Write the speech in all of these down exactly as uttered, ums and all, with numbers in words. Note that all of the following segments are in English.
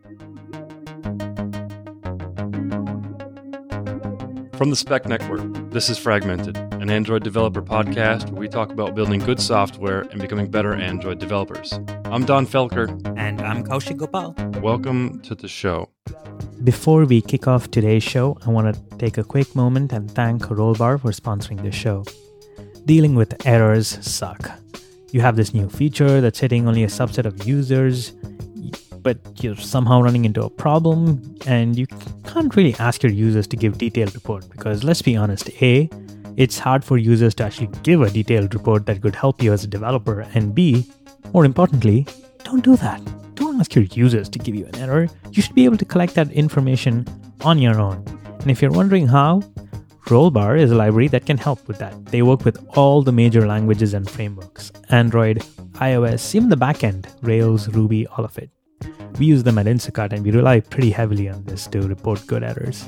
From the Spec Network, this is Fragmented, an Android developer podcast where we talk about building good software and becoming better Android developers. I'm Don Felker. And I'm Kaushik Gopal. Welcome to the show. Before we kick off today's show, I want to take a quick moment and thank Rollbar for sponsoring the show. Dealing with errors suck. You have this new feature that's hitting only a subset of users, but you're somehow running into a problem and you can't really ask your users to give detailed report because let's be honest, A, it's hard for users to actually give a detailed report that could help you as a developer, and B, more importantly, don't do that. Don't ask your users to give you an error. You should be able to collect that information on your own. And if you're wondering how, Rollbar is a library that can help with that. They work with all the major languages and frameworks, Android, iOS, even the backend, Rails, Ruby, all of it. We use them at Instacart and we rely pretty heavily on this to report good errors.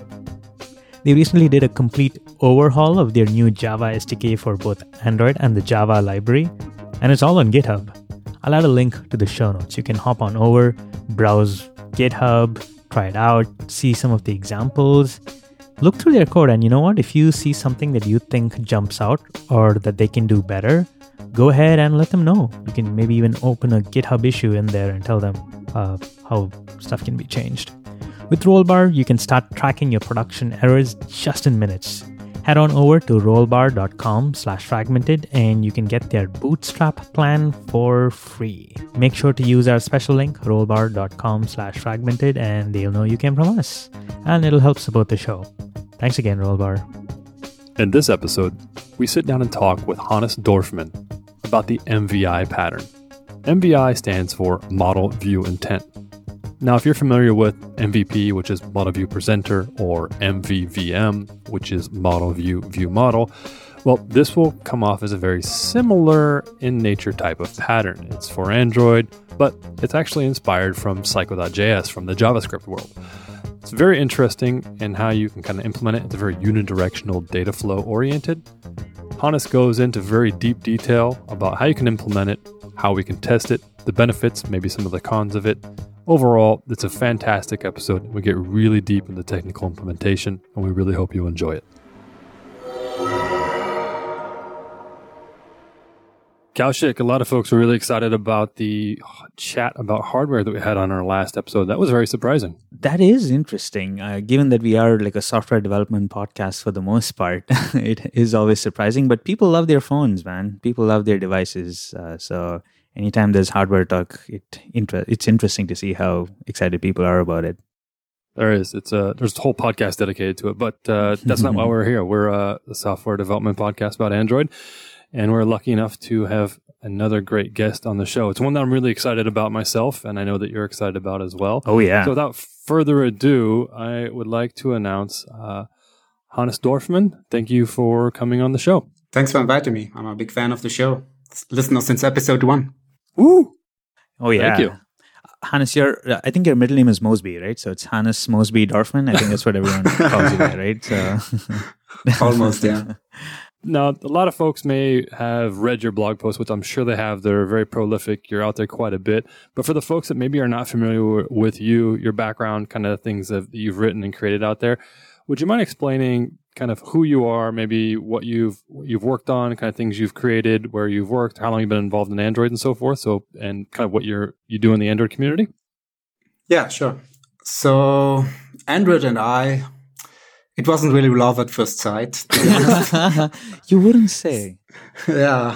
They recently did a complete overhaul of their new Java S D K for both Android and the Java library, and it's all on GitHub. I'll add a link to the show notes. You can hop on over, browse GitHub, try it out, see some of the examples, look through their code, and you know what? If you see something that you think jumps out or that they can do better, go ahead and let them know. You can maybe even open a GitHub issue in there and tell them uh, how stuff can be changed. With Rollbar, you can start tracking your production errors just in minutes. Head on over to rollbar.com slash fragmented and you can get their bootstrap plan for free. Make sure to use our special link, rollbar.com slash fragmented, and they'll know you came from us. And it'll help support the show. Thanks again, Rollbar. In this episode, we sit down and talk with Hannes Dorfman about the M V I pattern. M V I stands for Model View Intent. Now, if you're familiar with M V P, which is Model View Presenter, or M V V M, which is Model View View Model, well, this will come off as a very similar in nature type of pattern. It's for Android, but it's actually inspired from Psycho.js from the JavaScript world. It's very interesting in how you can kind of implement it. It's very unidirectional data flow oriented. Hannes goes into very deep detail about how you can implement it, how we can test it, the benefits, maybe some of the cons of it. Overall, it's a fantastic episode. We get really deep into technical implementation, and we really hope you enjoy it. Kaushik, a lot of folks were really excited about the chat about hardware that we had on our last episode. That was very surprising. That is interesting. Uh, given that we are like a software development podcast for the most part, it is always surprising. But people love their phones, man. People love their devices. Uh, so anytime there's hardware talk, it inter- it's interesting to see how excited people are about it. There is. It's a there's a whole podcast dedicated to it, but uh, that's not why we're here. We're uh, a software development podcast about Android. And we're lucky enough to have another great guest on the show. It's one that I'm really excited about myself, and I know that you're excited about as well. Oh, yeah. So without further ado, I would like to announce uh, Hannes Dorfman. Thank you for coming on the show. Thanks for inviting me. I'm a big fan of the show. Listener since episode one. Woo! Oh, yeah. Thank you. Hannes, your, I think your middle name is Mosby, right? So it's Hannes Mosby Dorfman. I think that's what everyone calls you there, right? So Almost, yeah. Now, a lot of folks may have read your blog posts, which I'm sure they have. They're very prolific. You're out there quite a bit. But for the folks that maybe are not familiar with you, your background, kind of things that you've written and created out there, would you mind explaining kind of who you are, maybe what you've what you've worked on, kind of things you've created, where you've worked, how long you've been involved in Android and so forth, so and kind of what you're you do in the Android community? Yeah, sure. So Android and I... It wasn't really love at first sight, to be honest. You wouldn't say. Yeah.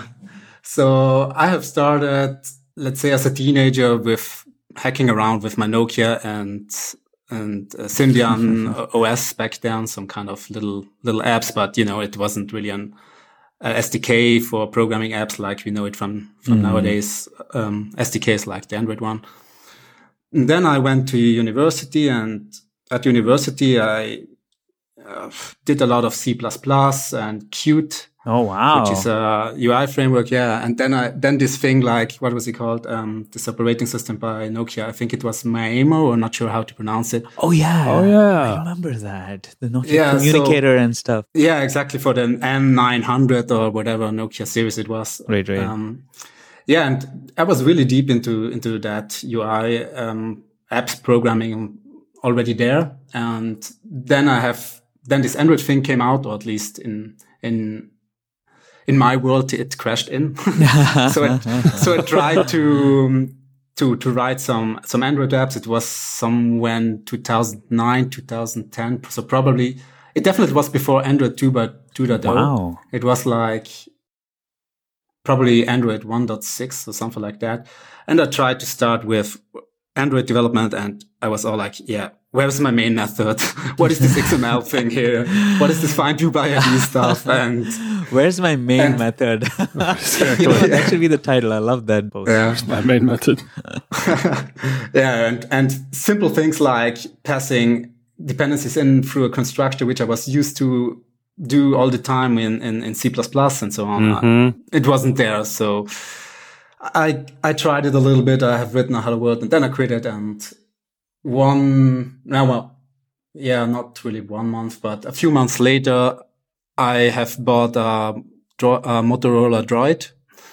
So I have started, let's say, as a teenager with hacking around with my Nokia and and uh, Symbian O S back then, some kind of little little apps, but you know, it wasn't really an uh, S D K for programming apps like we know it from from mm. nowadays. Um, S D Ks like the Android one. And then I went to university, and at university I. Uh, did a lot of C plus plus and Qt. Oh wow! Which is a U I framework, yeah. And then I then this thing like what was it called? Um, this operating system by Nokia. I think it was Maemo, or not sure how to pronounce it. Oh yeah! Oh yeah! I remember that the Nokia yeah, communicator so, and stuff. Yeah, exactly, for the M nine hundred or whatever Nokia series it was. Right, right. Um, yeah, and I was really deep into into that U I. Um, apps programming already there. And then I have, then this Android thing came out, or at least in, in, in my world, it crashed in. so, I, so I tried to, to, to write some, some Android apps. It was somewhere in two thousand nine, two thousand ten. So probably, it definitely was before Android two point oh. Wow. It was like probably Android one point six or something like that. And I tried to start with Android development, and I was all like, yeah, where's my main method? What is this X M L thing here? What is this find do by I D stuff? And where's my main and, method? You know, that should be the title. I love that post. Yeah. Where's my main method? yeah. And, and simple things like passing dependencies in through a constructor, which I was used to do all the time in, in, in C plus plus and so on. Mm-hmm. It wasn't there. So I, I tried it a little bit. I have written a hello world, and then I quit it. And one, now, well, yeah, not really one month, but a few months later, I have bought a, a Motorola Droid.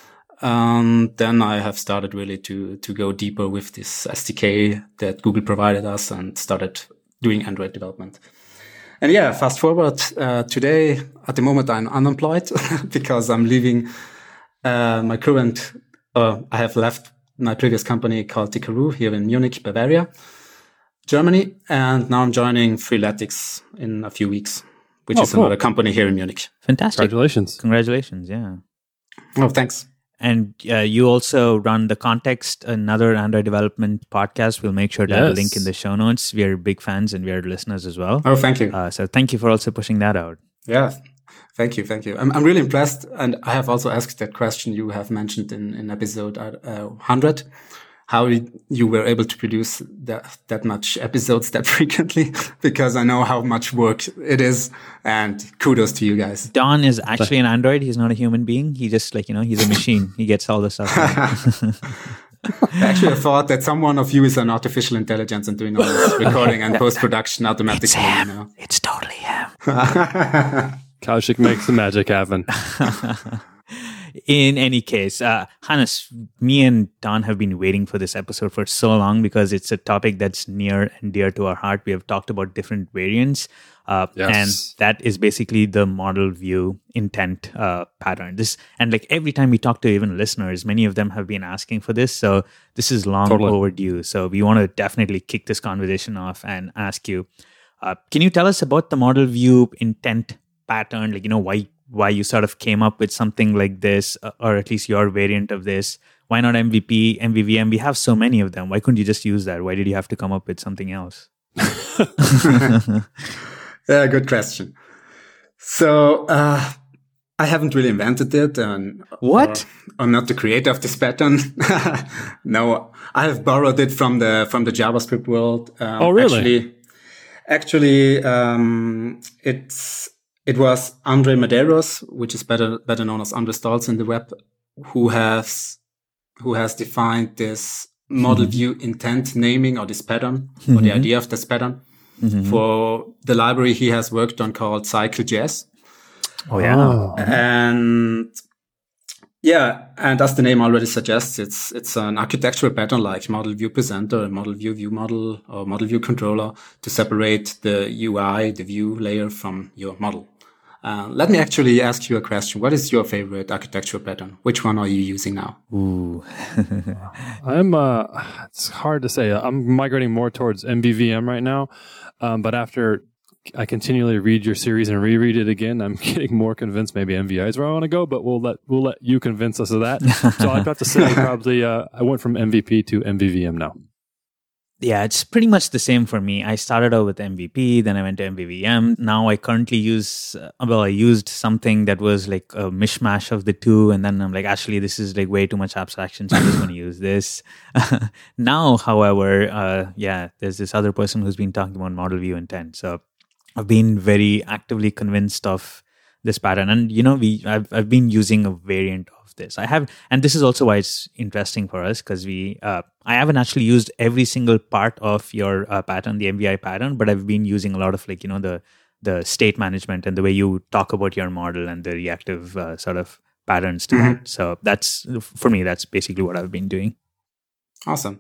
And then I have started really to, to go deeper with this S D K that Google provided us, and started doing Android development. And yeah, fast forward, uh, today, at the moment, I'm unemployed because I'm leaving, uh, my current, uh, I have left my previous company called Tikaru here in Munich, Bavaria, Germany. And now I'm joining Freeletics in a few weeks, which oh, is cool. another company here in Munich. Fantastic. Congratulations. Congratulations. Yeah. Oh, thanks. And uh, you also run The Context, another Android development podcast. We'll make sure to yes. have a link in the show notes. We are big fans and we are listeners as well. Oh, thank you. Uh, so thank you for also pushing that out. Yeah, thank you. Thank you. I'm, I'm really impressed. And I have also asked that question you have mentioned in, in episode uh, one hundred, how you were able to produce that, that much episodes that frequently, because I know how much work it is, and kudos to you guys. Don is actually an Android. He's not a human being. He just like, you know, he's a machine. He gets all the stuff. Actually, I thought that someone of you is an artificial intelligence and doing all this recording and post-production automatically. It's him. You know? It's totally him. Kaushik makes the magic happen. In any case, uh, Hannes, me and Don have been waiting for this episode for so long because it's a topic that's near and dear to our heart. We have talked about different variants, uh, yes. and that is basically the model view intent uh, pattern. This and like every time we talk to even listeners, many of them have been asking for this. So this is long totally. overdue. So we want to definitely kick this conversation off and ask you, uh, can you tell us about the model view intent pattern? Like, you know, why why you sort of came up with something like this, or at least your variant of this. Why not M V P, M V V M? We have so many of them. Why couldn't you just use that? Why did you have to come up with something else? Yeah, good question. So uh, I haven't really invented it. And, what? Or, I'm not the creator of this pattern. No, I have borrowed it from the from the JavaScript world. Um, oh, really? Actually, actually um, it's... It was Andre Medeiros, which is better better known as Andre Stolz in the web, who has who has defined this model view intent naming, or this pattern, mm-hmm. or the idea of this pattern, mm-hmm. for the library he has worked on called Cycle.js. Oh yeah, oh. And yeah, and as the name already suggests, it's it's an architectural pattern like model view presenter, model view view model, or model view controller to separate the U I, the view layer, from your model. Uh, let me actually ask you a question. What is your favorite architectural pattern? Which one are you using now? Ooh. I'm, uh, it's hard to say. I'm migrating more towards M V V M right now. Um, but after I continually read your series and reread it again, I'm getting more convinced maybe M V I is where I want to go, but we'll let, we'll let you convince us of that. So I'd have to say probably, uh, I went from M V P to M V V M now. Yeah, it's pretty much the same for me. I started out with M V P, then I went to M V V M. Now I currently use, uh, well, I used something that was like a mishmash of the two. And then I'm like, actually, this is like way too much abstraction. So I'm just going to use this. Now, however, uh, yeah, there's this other person who's been talking about model view intent. So I've been very actively convinced of this pattern. And, you know, we I've, I've been using a variant of this. I have, and this is also why it's interesting for us, because we, uh, I haven't actually used every single part of your uh, pattern, the M V I pattern, but I've been using a lot of like, you know, the, the state management and the way you talk about your model and the reactive uh, sort of patterns to Mm-hmm. that. So that's, for me, that's basically what I've been doing. Awesome.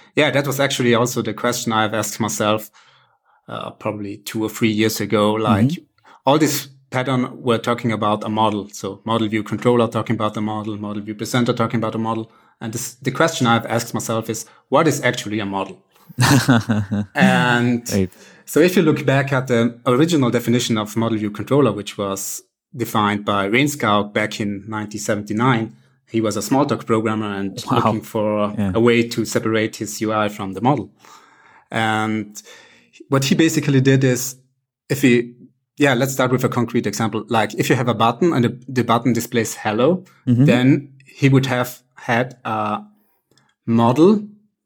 yeah, that was actually also the question I've asked myself uh, probably two or three years ago. Like mm-hmm. all this pattern, we're talking about a model. So model view controller talking about the model, model view presenter talking about a model. And this, the question I've asked myself is, what is actually a model? and right. So if you look back at the original definition of model view controller, which was defined by Rainscout back in nineteen seventy-nine, he was a Smalltalk programmer and wow. looking for yeah. a way to separate his U I from the model. And what he basically did is, if he, yeah, let's start with a concrete example. Like if you have a button and the, the button displays hello, mm-hmm. then he would have had a model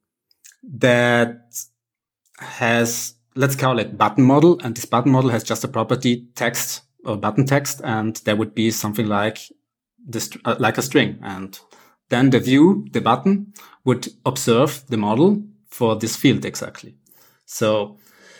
that has, let's call it button model. And this button model has just a property text or button text. And there would be something like this, uh, like a string. And then the view, the button would observe the model for this field exactly. So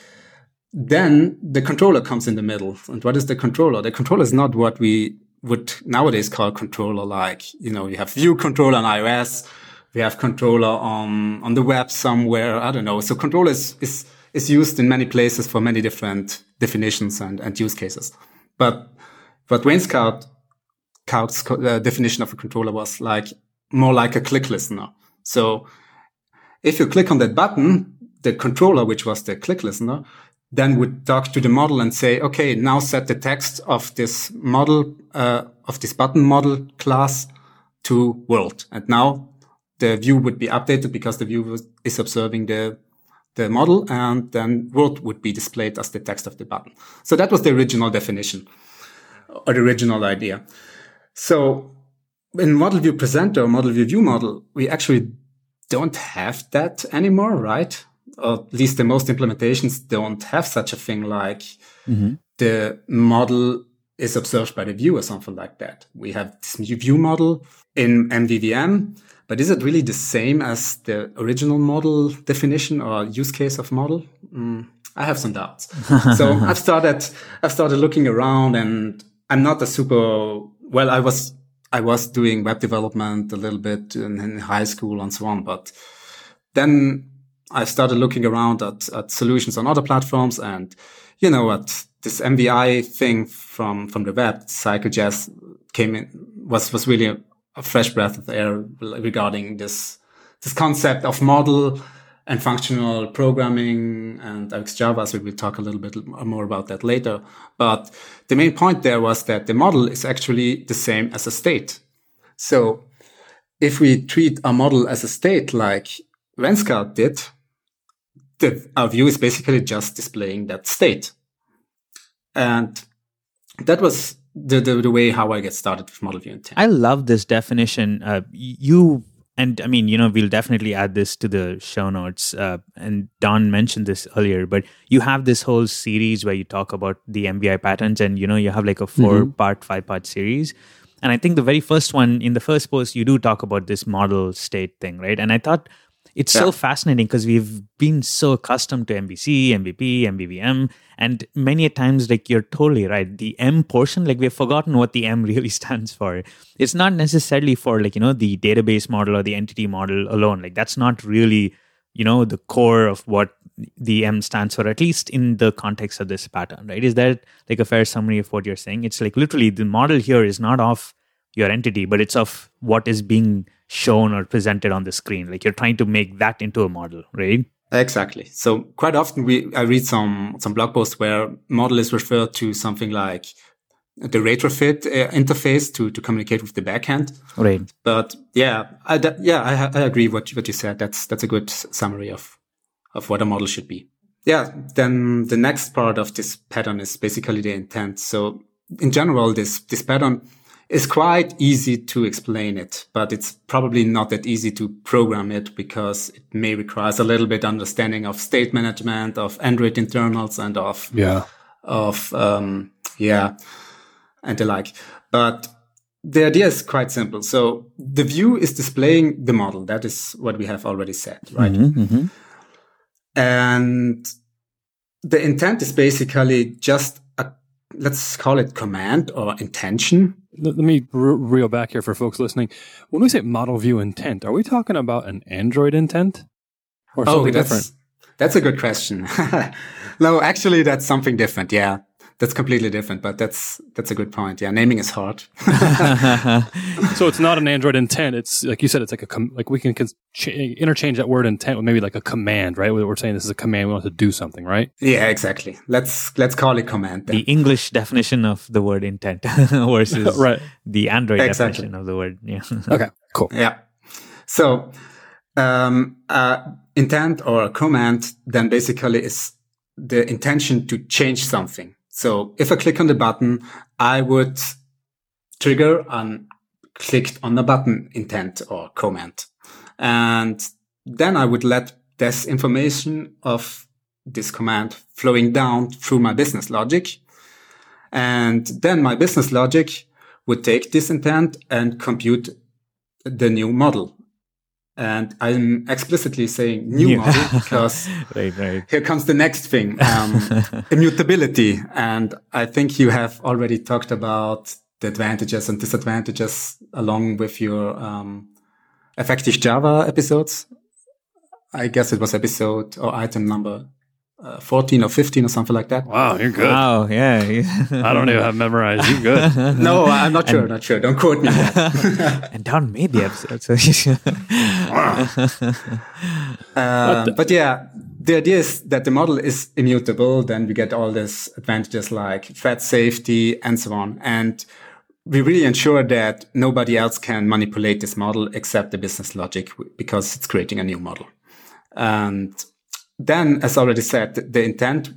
then the controller comes in the middle. And what is the controller? The controller is not what we would nowadays call controller. Like, you know, you have view controller on iOS. We have controller on, on the web somewhere. I don't know. So controller is, is, is used in many places for many different definitions and, and use cases. But what Rainscout Cout's uh, definition of a controller was like more like a click listener. So if you click on that button, the controller, which was the click listener, then would talk to the model and say, okay, now set the text of this model, uh, of this button model class to world. And now the view would be updated because the view is observing the, the model, and then world would be displayed as the text of the button. So that was the original definition or the original idea. So in model view presenter or model view view model, we actually don't have that anymore, right? Or at least the most implementations don't have such a thing like mm-hmm. the model is observed by the view or something like that. We have this view model in M V V M, but is it really the same as the original model definition or use case of model? Mm, I have some doubts. So I've started, I've started looking around, and I'm not a super, well, I was, I was doing web development a little bit in, in high school and so on, but then I started looking around at, at solutions on other platforms, and, you know, at this M V I thing from, from the web, CycleJazz came in, was, was really a, a fresh breath of air regarding this, this concept of model and functional programming and Xjava. So we'll talk a little bit more about that later. But the main point there was that the model is actually the same as a state. So if we treat a model as a state like Rainscout did, the, our view is basically just displaying that state. And that was the, the, the way how I get started with model view intent. I love this definition. Uh, you, and I mean, you know, we'll definitely add this to the show notes. Uh, and Don mentioned this earlier, but you have this whole series where you talk about the M V I patterns, and, you know, you have like a four mm-hmm. part, five part series. And I think the very first one, in the first post, you do talk about this model state thing, right? And I thought, it's yeah. so fascinating because we've been so accustomed to M V C, M V P, M V V M, and many a times, like, you're totally right. The M portion, like, we've forgotten what the M really stands for. It's not necessarily for, like, you know, the database model or the entity model alone. Like, that's not really, you know, the core of what the M stands for, at least in the context of this pattern, right? Is that like a fair summary of what you're saying? It's like literally the model here is not of your entity, but it's of what is being shown or presented on the screen. Like, you're trying to make that into a model, right? Exactly. So quite often we I read some some blog posts where model is referred to something like the retrofit uh, interface to to communicate with the backend. Right. But yeah, I, that, yeah, I, I agree what what you said. That's that's a good summary of of what a model should be. Yeah. Then the next part of this pattern is basically the intent. So in general, this this pattern is quite easy to explain it, but it's probably not that easy to program it because it may require a little bit understanding of state management, of Android internals, and of, yeah, of, um, yeah, and the like. But the idea is quite simple. So the view is displaying the model. That is what we have already said, right? Mm-hmm, mm-hmm. And the intent is basically just a, let's call it command or intention. Let me re- reel back here for folks listening. When we say model view intent, are we talking about an Android intent? or something oh, that's, different? That's a good question. No, actually, that's something different. Yeah, that's completely different. But that's that's a good point. Yeah, naming is hard. So it's not an Android intent. It's like you said. It's like a com- like we can cons- ch- interchange that word intent with maybe like a command, right? We're saying this is a command. We want to do something, right? Yeah, exactly. Let's let's call it command then. The English definition of the word intent versus right. the Android exactly. definition of the word. Yeah. Okay. Cool. Yeah. So um, uh, intent or command then basically is the intention to change something. So if I click on the button, I would trigger an clicked on the button intent or command. And then I would let this information of this command flowing down through my business logic. And then my business logic would take this intent and compute the new model. And I'm explicitly saying new Yeah. model because right, right. here comes the next thing, um, immutability. And I think you have already talked about the advantages and disadvantages along with your um, Effective Java episodes. I guess it was episode or item number uh, fourteen or fifteen or something like that. Wow, you're good. Wow, yeah. I don't even have memorized. You're good. No, I'm not sure. Not sure. Don't quote me. And Don made the episode. So Uh, but yeah, the idea is that the model is immutable. Then we get all these advantages like thread safety and so on. And we really ensure that nobody else can manipulate this model except the business logic because it's creating a new model. And then, as already said, the intent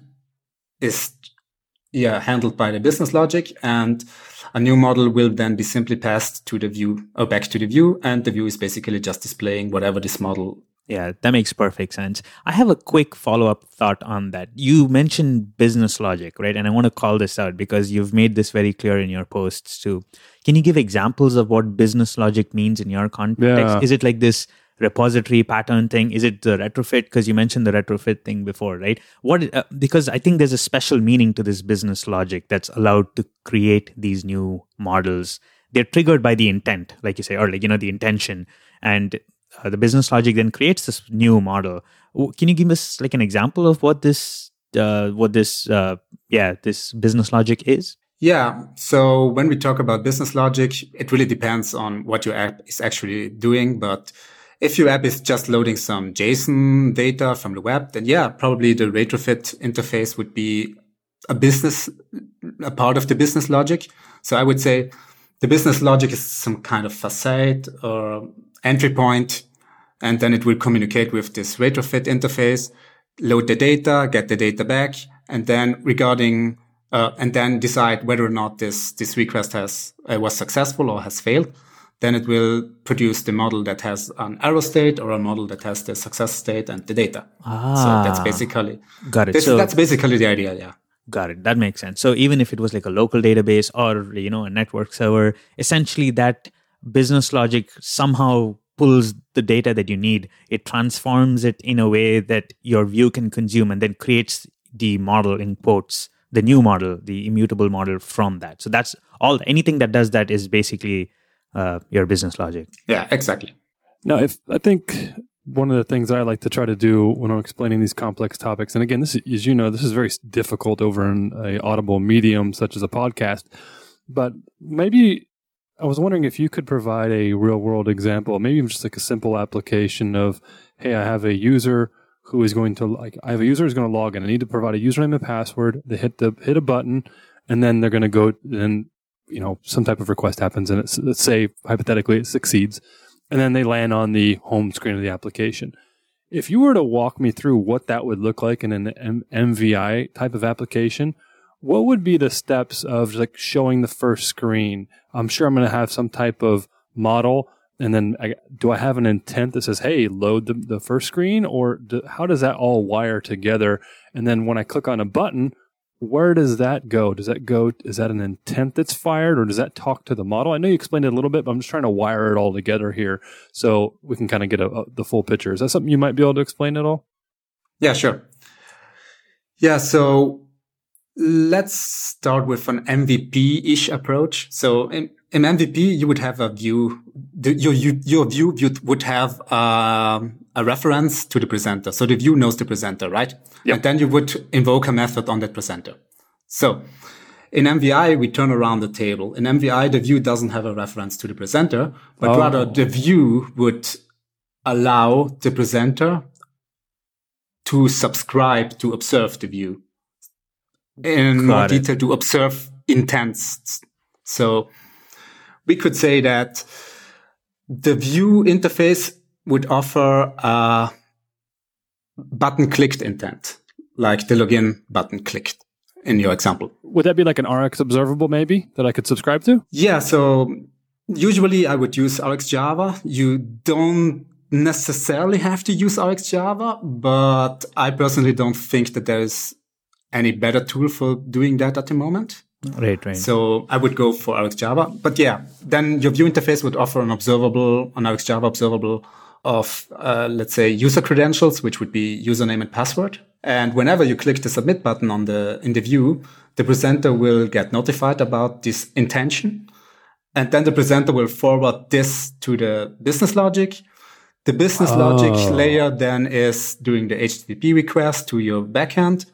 is yeah handled by the business logic, and a new model will then be simply passed to the view or back to the view, and the view is basically just displaying whatever this model. Yeah, that makes perfect sense. I have a quick follow-up thought on that. You mentioned business logic, right? And I want to call this out because you've made this very clear in your posts too. Can you give examples of what business logic means in your context? Yeah. Is it like this repository pattern thing? Is it the retrofit? Because you mentioned the retrofit thing before, right? What? Uh, because I think there's a special meaning to this business logic that's allowed to create these new models. They're triggered by the intent, like you say, or like, you know, the intention. And uh, the business logic then creates this new model. Can you give us like an example of what this, uh, what this, uh, yeah, this business logic is? Yeah. So when we talk about business logic, it really depends on what your app is actually doing. But if your app is just loading some JSON data from the web, then yeah, probably the retrofit interface would be a business, a part of the business logic. So I would say the business logic is some kind of facade or entry point, and then it will communicate with this retrofit interface, load the data, get the data back, and then regarding uh, and then decide whether or not this this request has uh, was successful or has failed. Then it will produce the model that has an error state or a model that has the success state and the data. Ah, so that's basically got it. This, so that's basically the idea. Yeah. Got it. That makes sense. So even if it was like a local database or, you know, a network server, essentially that business logic somehow pulls the data that you need. It transforms it in a way that your view can consume and then creates the model in quotes, the new model, the immutable model from that. So that's all, anything that does that is basically uh, your business logic. Yeah, exactly. Now, if I think one of the things I like to try to do when I'm explaining these complex topics, and again, this is, as you know, this is very difficult over an a audible medium such as a podcast, but maybe I was wondering if you could provide a real world example, maybe even just like a simple application of, hey, I have a user who is going to like, I have a user who's going to log in. I need to provide a username and password. They hit the, hit a button, and then they're going to go and, you know, some type of request happens, and it's, let's say hypothetically it succeeds. And then they land on the home screen of the application. If you were to walk me through what that would look like in an M- MVI type of application, what would be the steps of like showing the first screen? I'm sure I'm going to have some type of model. And then I, do I have an intent that says, hey, load the, the first screen? Or do, how does that all wire together? And then when I click on a button, where does that go? Does that go, is that an intent that's fired, or does that talk to the model? I know you explained it a little bit, but I'm just trying to wire it all together here so we can kind of get a, a, the full picture. Is that something you might be able to explain at all? Yeah, sure. Yeah, so let's start with an M V P-ish approach. So in, in M V P, you would have a view, the, your, your view would have uh, a reference to the presenter. So the view knows the presenter, right? Yep. And then you would invoke a method on that presenter. So in M V I, we turn around the table. In M V I, the view doesn't have a reference to the presenter, but oh. rather the view would allow the presenter to subscribe to observe the view. In Got more it. detail, to observe intents. So we could say that the view interface would offer a button clicked intent, like the login button clicked in your example. Would that be like an R X observable maybe that I could subscribe to? Yeah. So usually I would use R X Java. You don't necessarily have to use R X Java, but I personally don't think that there is any better tool for doing that at the moment. Right, right. So I would go for R X Java. But yeah, then your view interface would offer an observable, an R X Java observable of, uh, let's say, user credentials, which would be username and password. And whenever you click the submit button on the in the view, the presenter will get notified about this intention. And then the presenter will forward this to the business logic. The business oh. logic layer then is doing the H T T P request to your backend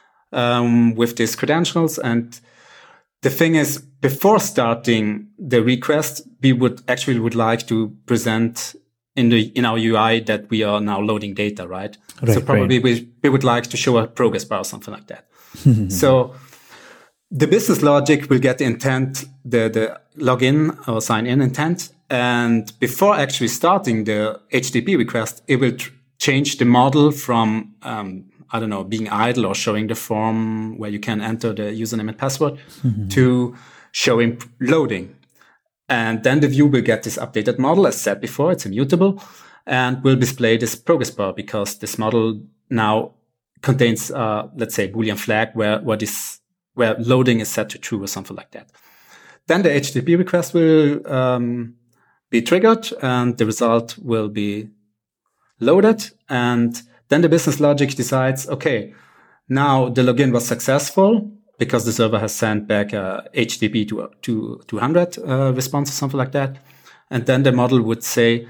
um, with these credentials. And the thing is, before starting the request, we would actually would like to present in the in our U I that we are now loading data, right? right so probably right. we we would like to show a progress bar or something like that. So the business logic will get the intent, the the login or sign in intent, and before actually starting the H T T P request, it will tr- change the model from um, I don't know, being idle or showing the form where you can enter the username and password mm-hmm. to showing loading. And then the view will get this updated model. As said before, it's immutable and will display this progress bar because this model now contains, uh, let's say, Boolean flag where, where this, where loading is set to true or something like that. Then the H T T P request will, um, be triggered and the result will be loaded, and then the business logic decides, okay, now the login was successful because the server has sent back a H T T P to, to two hundred uh, response or something like that. And then the model would say,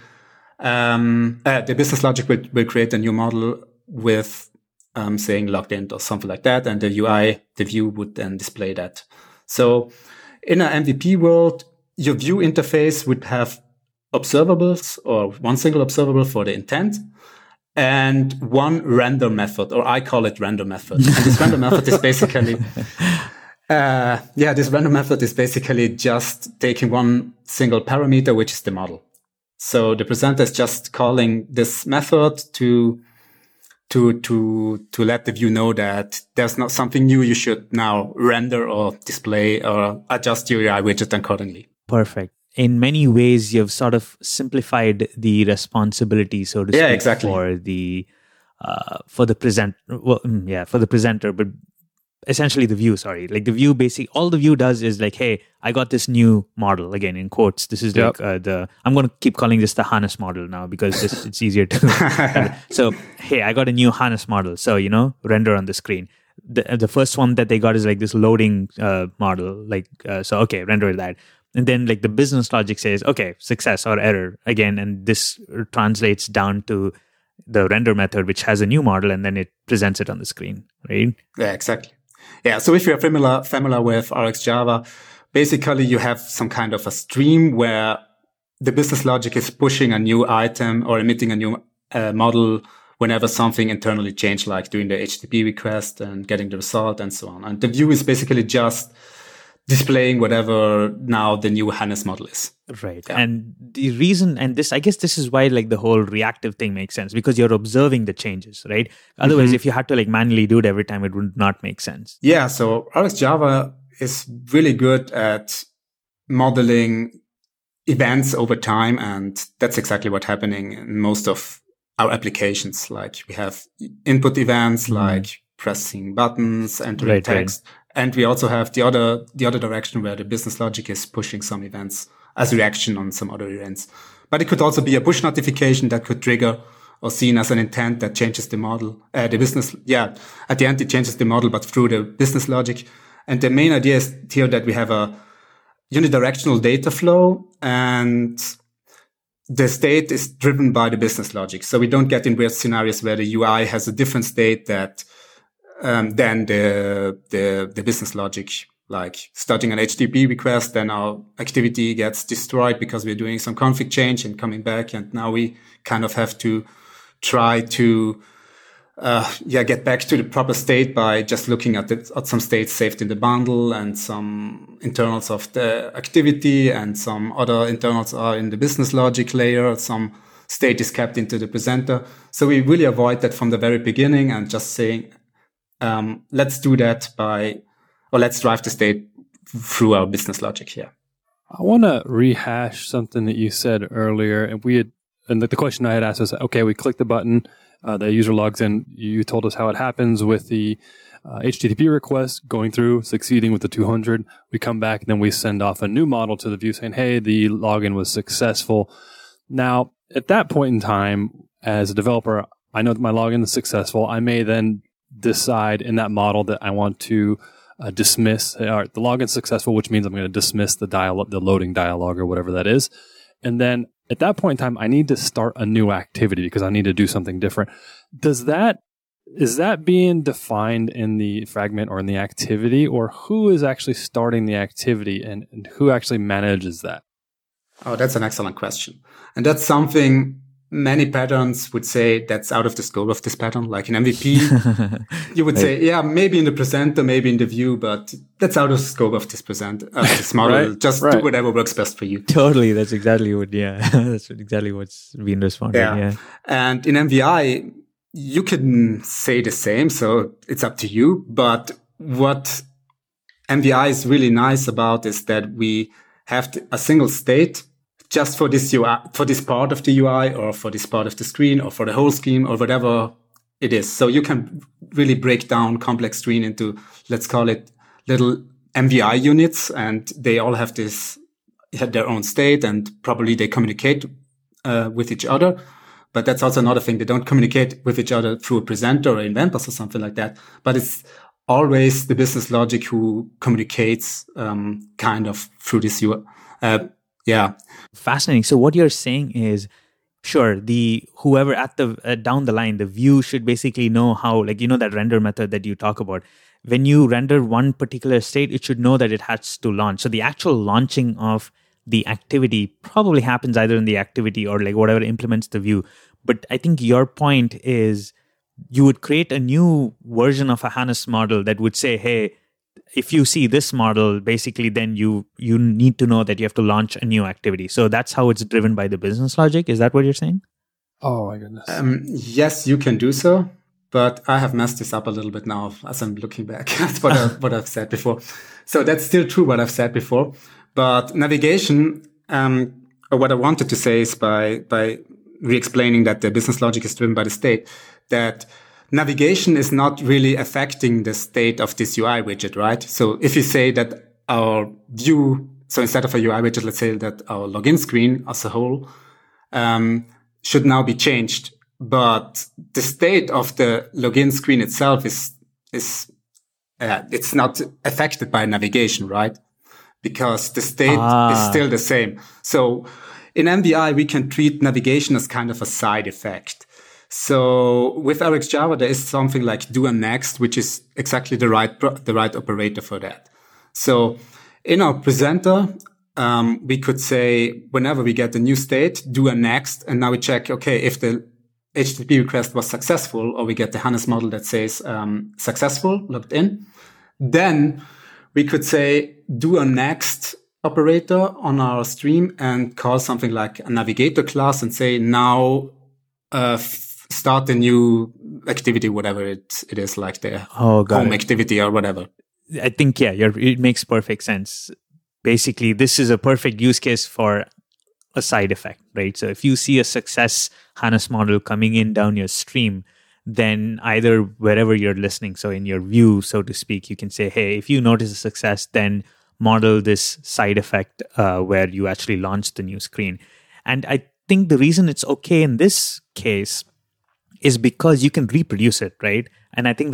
um, uh, the business logic will, will create a new model with um, saying logged in or something like that. And the U I, the view would then display that. So in an M V P world, your view interface would have observables or one single observable for the intent, and one render method, or I call it render method. And this render method is basically, uh, yeah, this render method is basically just taking one single parameter, which is the model. So the presenter is just calling this method to, to, to, to let the view know that there's not something new you should now render or display or adjust your U I widget accordingly. Perfect. In many ways, you've sort of simplified the responsibility, so to speak, yeah, exactly. for the uh, for the present, well, yeah, for the presenter, but essentially the view. Sorry, like the view. Basic, all the view does is like, hey, I got this new model. Again, in quotes, this is yep. like uh, the. I'm going to keep calling this the Hannes model now because this, it's easier to. So, hey, I got a new Hannes model. So you know, render on the screen. The the first one that they got is like this loading uh, model. Like, uh, so okay, render that. And then like the business logic says, okay, success or error again. And this translates down to the render method, which has a new model, and then it presents it on the screen, right? Yeah, exactly. Yeah. So if you're familiar, familiar with R X Java, basically you have some kind of a stream where the business logic is pushing a new item or emitting a new uh, model whenever something internally changed, like doing the H T T P request and getting the result and so on. And the view is basically just displaying whatever now the new Hannes model is. Right. Yeah. And the reason, and this, I guess this is why like the whole reactive thing makes sense, because you're observing the changes, right? Otherwise, mm-hmm. if you had to like manually do it every time, it would not make sense. Yeah. So R X Java is really good at modeling events over time. And that's exactly what's happening in most of our applications. Like we have input events, mm-hmm. like pressing buttons, entering right, text. Right. And we also have the other, the other direction where the business logic is pushing some events as reaction on some other events. But it could also be a push notification that could trigger or seen as an intent that changes the model, uh, the business. Yeah. At the end, it changes the model, but through the business logic. And the main idea is here that we have a, unidirectional data flow, and the state is driven by the business logic. So we don't get in weird scenarios where the U I has a different state that um, than the, the the business logic. Like starting an H T T P request, then our activity gets destroyed because we're doing some config change and coming back, and now we kind of have to try to uh yeah get back to the proper state by just looking at the, at some states saved in the bundle and some internals of the activity, and some other internals are in the business logic layer. Some state is kept into the presenter. So we really avoid that from the very beginning and just saying, um, let's do that by, or let's drive the state through our business logic here. I want to rehash something that you said earlier. And we had, and the, the question I had asked was, okay, we click the button, uh, the user logs in. You told us how it happens with the uh, H T T P request going through, succeeding with the two hundred. We come back, and then we send off a new model to the view saying, hey, the login was successful. Now, at that point in time, as a developer, I know that my login is successful. I may then decide in that model that I want to uh, dismiss, all right, the login's successful, which means I'm going to dismiss the dialog, the loading dialog or whatever that is. And then at that point in time, I need to start a new activity because I need to do something different. Does that, is that being defined in the fragment or in the activity, or who is actually starting the activity, and, and who actually manages that? Oh, that's an excellent question. And that's something many patterns would say that's out of the scope of this pattern. Like in M V P, you would say, yeah, maybe in the presenter, maybe in the view, but that's out of the scope of this present, of this model. Right, Just right. do whatever works best for you. Totally. That's exactly what, yeah. That's exactly what's being responded. Yeah. yeah. And in M V I, you can say the same. So it's up to you. But what M V I is really nice about is that we have a single state just for this U I, for this part of the U I, or for this part of the screen, or for the whole screen, or whatever it is. So you can really break down complex screen into, let's call it, little M V I units, and they all have this, have their own state, and probably they communicate uh, with each other. But that's also another thing. They don't communicate with each other through a presenter or inventors or something like that. But it's always the business logic who communicates um, kind of through this U I. Uh, Yeah. Fascinating. So what you're saying is, sure, the whoever at the uh, down the line, the view should basically know how, like, you know, that render method that you talk about. When you render one particular state, it should know that it has to launch. So the actual launching of the activity probably happens either in the activity or like whatever implements the view. But I think your point is you would create a new version of a Hannes model that would say, hey, if you see this model, basically, then you you need to know that you have to launch a new activity. So that's how it's driven by the business logic. Is that what you're saying? Oh, my goodness. Um, yes, you can do so. But I have messed this up a little bit now as I'm looking back at what, I, what I've said before. So that's still true what I've said before. But navigation, um, or what I wanted to say is by, by re-explaining that the business logic is driven by the state, that navigation is not really affecting the state of this U I widget, right? So if you say that our view, so instead of a U I widget, let's say that our login screen as a whole um, should now be changed. But the state of the login screen itself is, is uh, it's not affected by navigation, right? Because the state ah. is still the same. So in M V I, we can treat navigation as kind of a side effect. So with RxJava, there is something like do a next, which is exactly the right the right operator for that. So in our presenter, um, we could say whenever we get a new state, do a next, and now we check, okay, if the H T T P request was successful, or we get the Hannes model that says um, successful, logged in, then we could say do a next operator on our stream and call something like a navigator class and say now uh, f- start a new activity, whatever it, it is, like the oh, got home it. activity or whatever. I think, yeah, you're, it makes perfect sense. Basically, this is a perfect use case for a side effect, right? So if you see a success Hannes model coming in down your stream, then either wherever you're listening, so in your view, so to speak, you can say, hey, if you notice a success, then model this side effect uh, where you actually launch the new screen. And I think the reason it's okay in this case is because you can reproduce it, right? And I think that's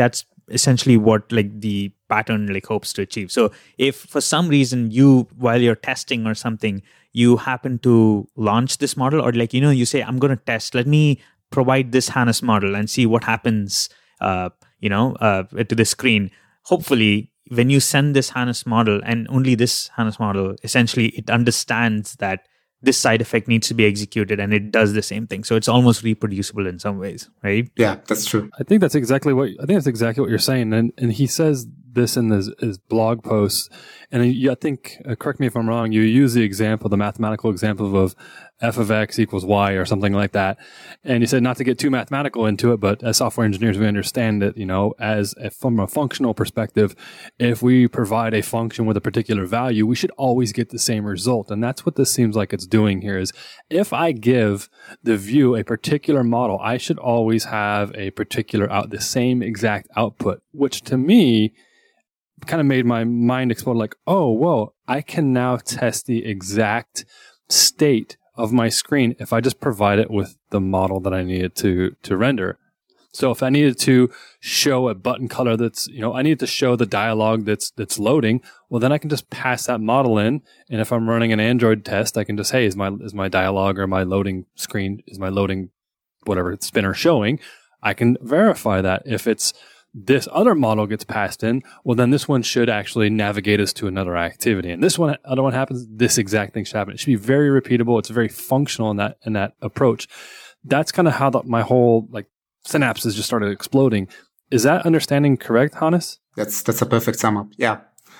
essentially what like the pattern like hopes to achieve. So if for some reason you, while you're testing or something, you happen to launch this model, or like, you know, you say, I'm going to test, let me provide this Hannes model and see what happens, uh, you know, uh, to the screen. Hopefully, when you send this Hannes model, and only this Hannes model, essentially it understands that this side effect needs to be executed, and it does the same thing. So it's almost reproducible in some ways, right? Yeah, that's true. I think that's exactly what I think that's exactly what you're saying, and and he says this in his, his blog posts. And you, I think, uh, correct me if I'm wrong, you use the example, the mathematical example of f of x equals y or something like that. And you said not to get too mathematical into it, but as software engineers, we understand that, you know, as a, from a functional perspective, if we provide a function with a particular value, we should always get the same result. And that's what this seems like it's doing here is if I give the view a particular model, I should always have a particular out, the same exact output, which to me kind of made my mind explode like, oh, whoa, I can now test the exact state of my screen if I just provide it with the model that I needed to, to render. So if I needed to show a button color that's, you know, I need to show the dialogue that's, that's loading, well, then I can just pass that model in. And if I'm running an Android test, I can just, hey, is my, is my dialogue or my loading screen, is my loading, whatever spinner showing? I can verify that. If it's this other model gets passed in, well, then this one should actually navigate us to another activity. And this one, other one happens, this exact thing should happen. It should be very repeatable. It's very functional in that, in that approach. That's kind of how the, my whole like synapses just started exploding. Is that understanding correct, Hannes? That's, that's a perfect sum up. Yeah.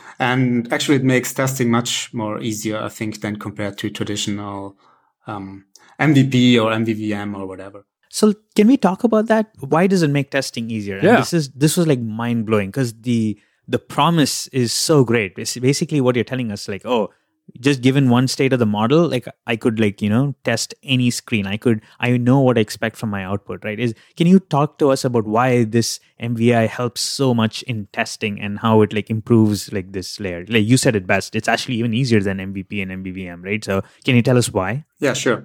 And actually it makes testing much more easier, I think, than compared to traditional, um, M V P or M V V M or whatever. So can we talk about that? Why does it make testing easier? Yeah. And this is this was like mind blowing because the the promise is so great. It's basically what you're telling us, like, oh, just given one state of the model, like I could like, you know, test any screen. I could I know what I expect from my output, right? Is can you talk to us about why this M V I helps so much in testing and how it like improves like this layer? Like you said it best. It's actually even easier than M V P and M V V M, right? So can you tell us why? Yeah, sure.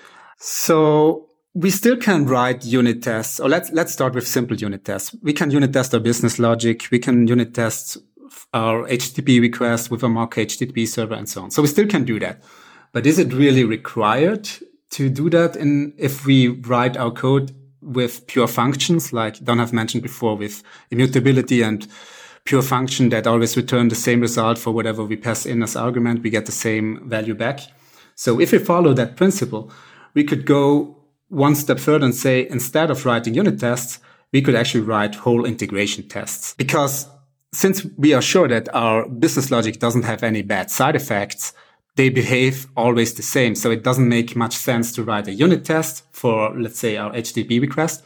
So we still can write unit tests, or let's, let's start with simple unit tests. We can unit test our business logic. We can unit test our H T T P request with a mock H T T P server and so on. So we still can do that. But is it really required to do that in, if we write our code with pure functions, like Don have mentioned before, with immutability and pure function that always return the same result for whatever we pass in as argument, we get the same value back. So if we follow that principle, we could go one step further and say, instead of writing unit tests, we could actually write whole integration tests. Because since we are sure that our business logic doesn't have any bad side effects, they behave always the same. So it doesn't make much sense to write a unit test for, let's say, our H T T P request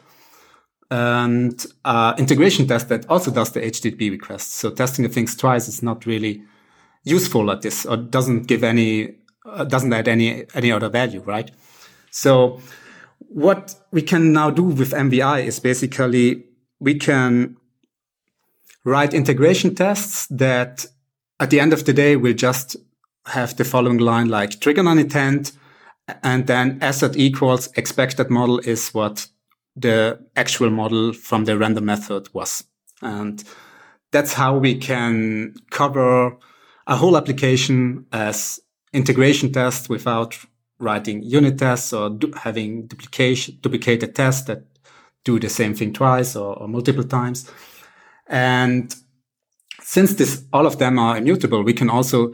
and uh integration test that also does the H T T P request. So testing the things twice is not really useful at this, or doesn't give any, uh, doesn't add any, any other value, right? So what we can now do with M V I is basically we can write integration tests that at the end of the day will just have the following line like trigger non-intent, and then asset equals expected model is what the actual model from the render method was. And that's how we can cover a whole application as integration tests without writing unit tests or do, having duplication, duplicated tests that do the same thing twice or, or multiple times. And since this, all of them are immutable, we can also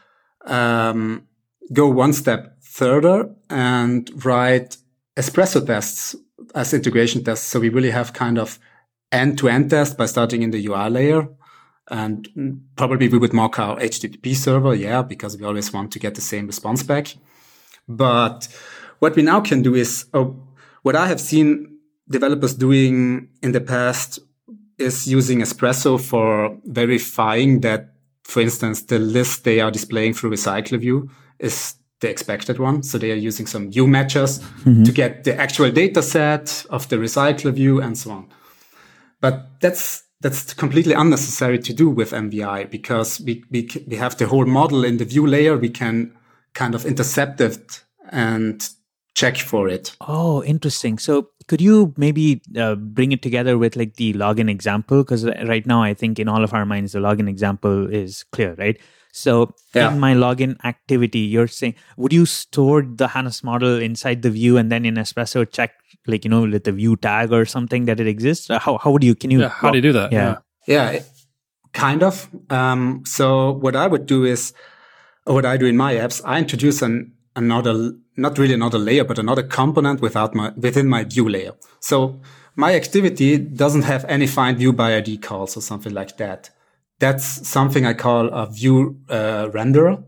um, go one step further and write espresso tests as integration tests. So we really have kind of end-to-end tests by starting in the U I layer. And probably we would mock our H T T P server, yeah, because we always want to get the same response back. But what we now can do is, oh, what I have seen developers doing in the past is using Espresso for verifying that, for instance, the list they are displaying through Recycler View is the expected one. So they are using some view matchers mm-hmm. to get the actual data set of the Recycler View and so on. But that's that's completely unnecessary to do with M V I because we we we have the whole model in the view layer. We can kind of intercept it and check for it. Oh, interesting. So could you maybe uh, bring it together with like the login example? Because right now, I think in all of our minds, the login example is clear, right? So yeah. in my login activity, you're saying, would you store the Hannes model inside the view and then in Espresso check, like, you know, with the view tag or something that it exists? How how would you, can you? Yeah, how do you do that? Yeah. Yeah, yeah kind of. Um, so what I would do is, or what I do in my apps, I introduce an another, not really another layer, but another component without my, within my view layer. So my activity doesn't have any find view by I D calls or something like that. That's something I call a view uh, renderer.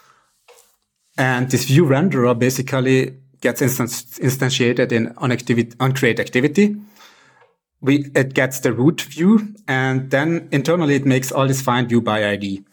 And this view renderer basically gets instance, instantiated in on activity, on create activity. We, it gets the root view, and then internally it makes all this find view by I D.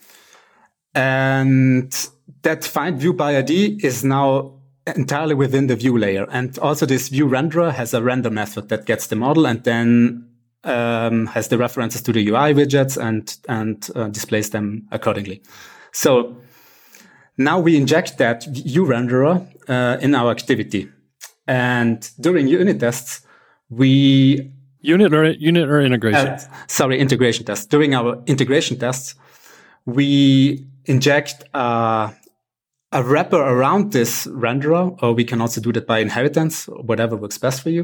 And that find view by I D is now entirely within the view layer. And also this view renderer has a render method that gets the model and then um, has the references to the U I widgets and, and uh, displays them accordingly. So now we inject that view renderer uh, in our activity. And during unit tests, we... Unit or unit or integration? Uh, sorry, integration tests. During our integration tests, we inject uh, a wrapper around this renderer, or we can also do that by inheritance, or whatever works best for you.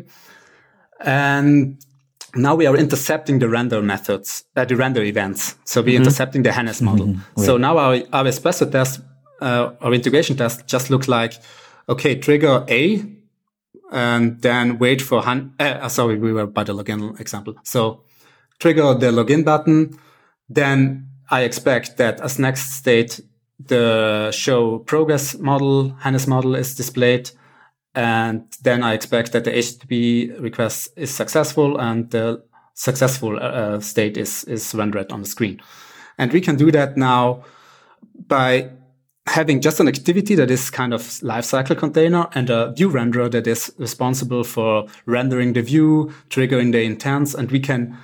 And now we are intercepting the render methods, uh, the render events. So we're mm-hmm. intercepting the Hannes model. Mm-hmm. Right. So now our, our Espresso test, uh, our integration test just looks like, okay, trigger A, and then wait for, Han- uh, sorry, we were by the login example. So trigger the login button, then I expect that as next state, the show progress model, Hannes model is displayed. And then I expect that the H T T P request is successful and the successful uh, state is, is rendered on the screen. And we can do that now by having just an activity that is kind of lifecycle container and a view renderer that is responsible for rendering the view, triggering the intents. And we can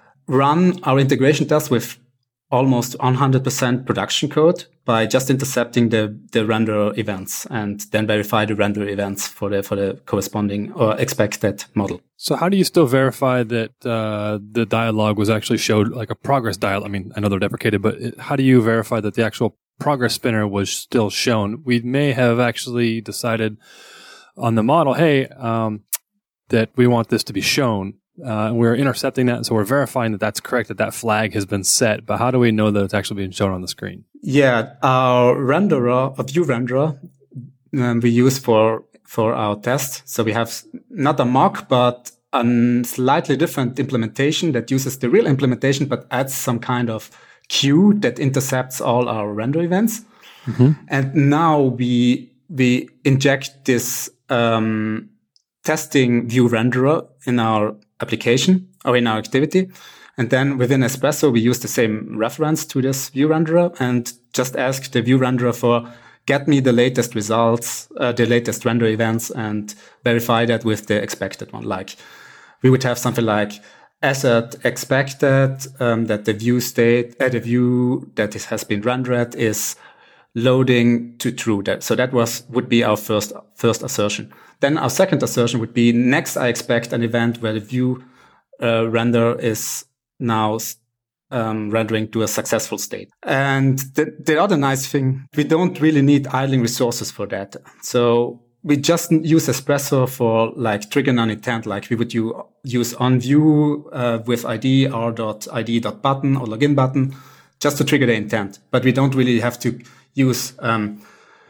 run our integration tests with almost one hundred percent production code by just intercepting the, the render events and then verify the render events for the, for the corresponding or expected model. So how do you still verify that uh, the dialog was actually showed, like a progress dialog? I mean, I know they're deprecated, but it, how do you verify that the actual progress spinner was still shown? We may have actually decided on the model, hey, um, that we want this to be shown. Uh, and we're intercepting that, so we're verifying that that's correct, that that flag has been set. But how do we know that it's actually being shown on the screen? Yeah, our renderer, a view renderer, um, we use for for our test. So we have not a mock, but a slightly different implementation that uses the real implementation, but adds some kind of queue that intercepts all our render events. Mm-hmm. And now we we inject this um, testing view renderer in our application or in our activity. And then within Espresso, we use the same reference to this view renderer and just ask the view renderer for get me the latest results, uh, the latest render events, and verify that with the expected one. Like we would have something like asset expected, um, that the view state, uh, the view that is, has been rendered is loading to true. That, so that was, would be our first, first assertion. Then our second assertion would be next, I expect an event where the view uh, render is now um, rendering to a successful state. And the, the other nice thing, we don't really need idling resources for that. So we just use Espresso for like triggering an intent, like we would u- use on view uh, with I D r.id.button or login button just to trigger the intent. But we don't really have to use um,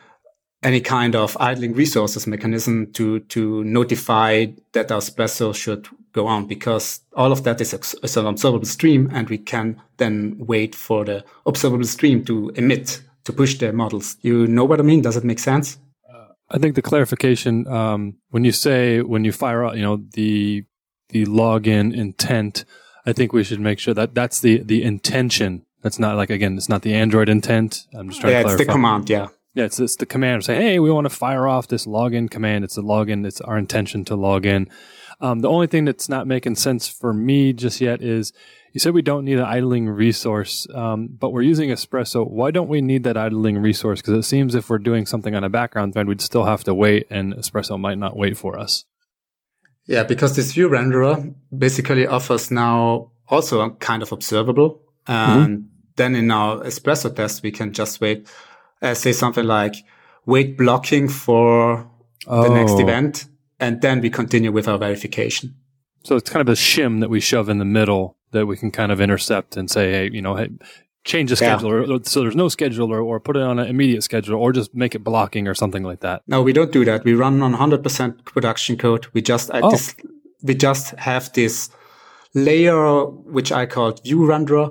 any kind of idling resources mechanism to to notify that our Espresso should go on, because all of that is, ex- is an observable stream, and we can then wait for the observable stream to emit, to push the models. You know what I mean? Does it make sense? Uh, I think the clarification, um, when you say, when you fire out, you know, the the login intent, I think we should make sure that that's the, the intention. That's not like, again, it's not the Android intent. I'm just trying yeah, to clarify. It's the command, yeah. Yeah, it's, it's the command. Say, hey, we want to fire off this login command. It's a login. It's our intention to log in. Um, the only thing that's not making sense for me just yet is you said we don't need an idling resource, um, but we're using Espresso. Why don't we need that idling resource? Because it seems if we're doing something on a background thread, we'd still have to wait, and Espresso might not wait for us. Yeah, because this view renderer basically offers now also a kind of observable. And mm-hmm. then in our espresso test, we can just wait, uh, say something like wait blocking for oh. the next event. And then we continue with our verification. So it's kind of a shim that we shove in the middle that we can kind of intercept and say, hey, you know, hey, change the schedule, yeah. or, so there's no schedule, or, or put it on an immediate schedule, or just make it blocking or something like that. No, we don't do that. We run on one hundred percent production code. We just add oh. this, we just have this layer, which I call view renderer,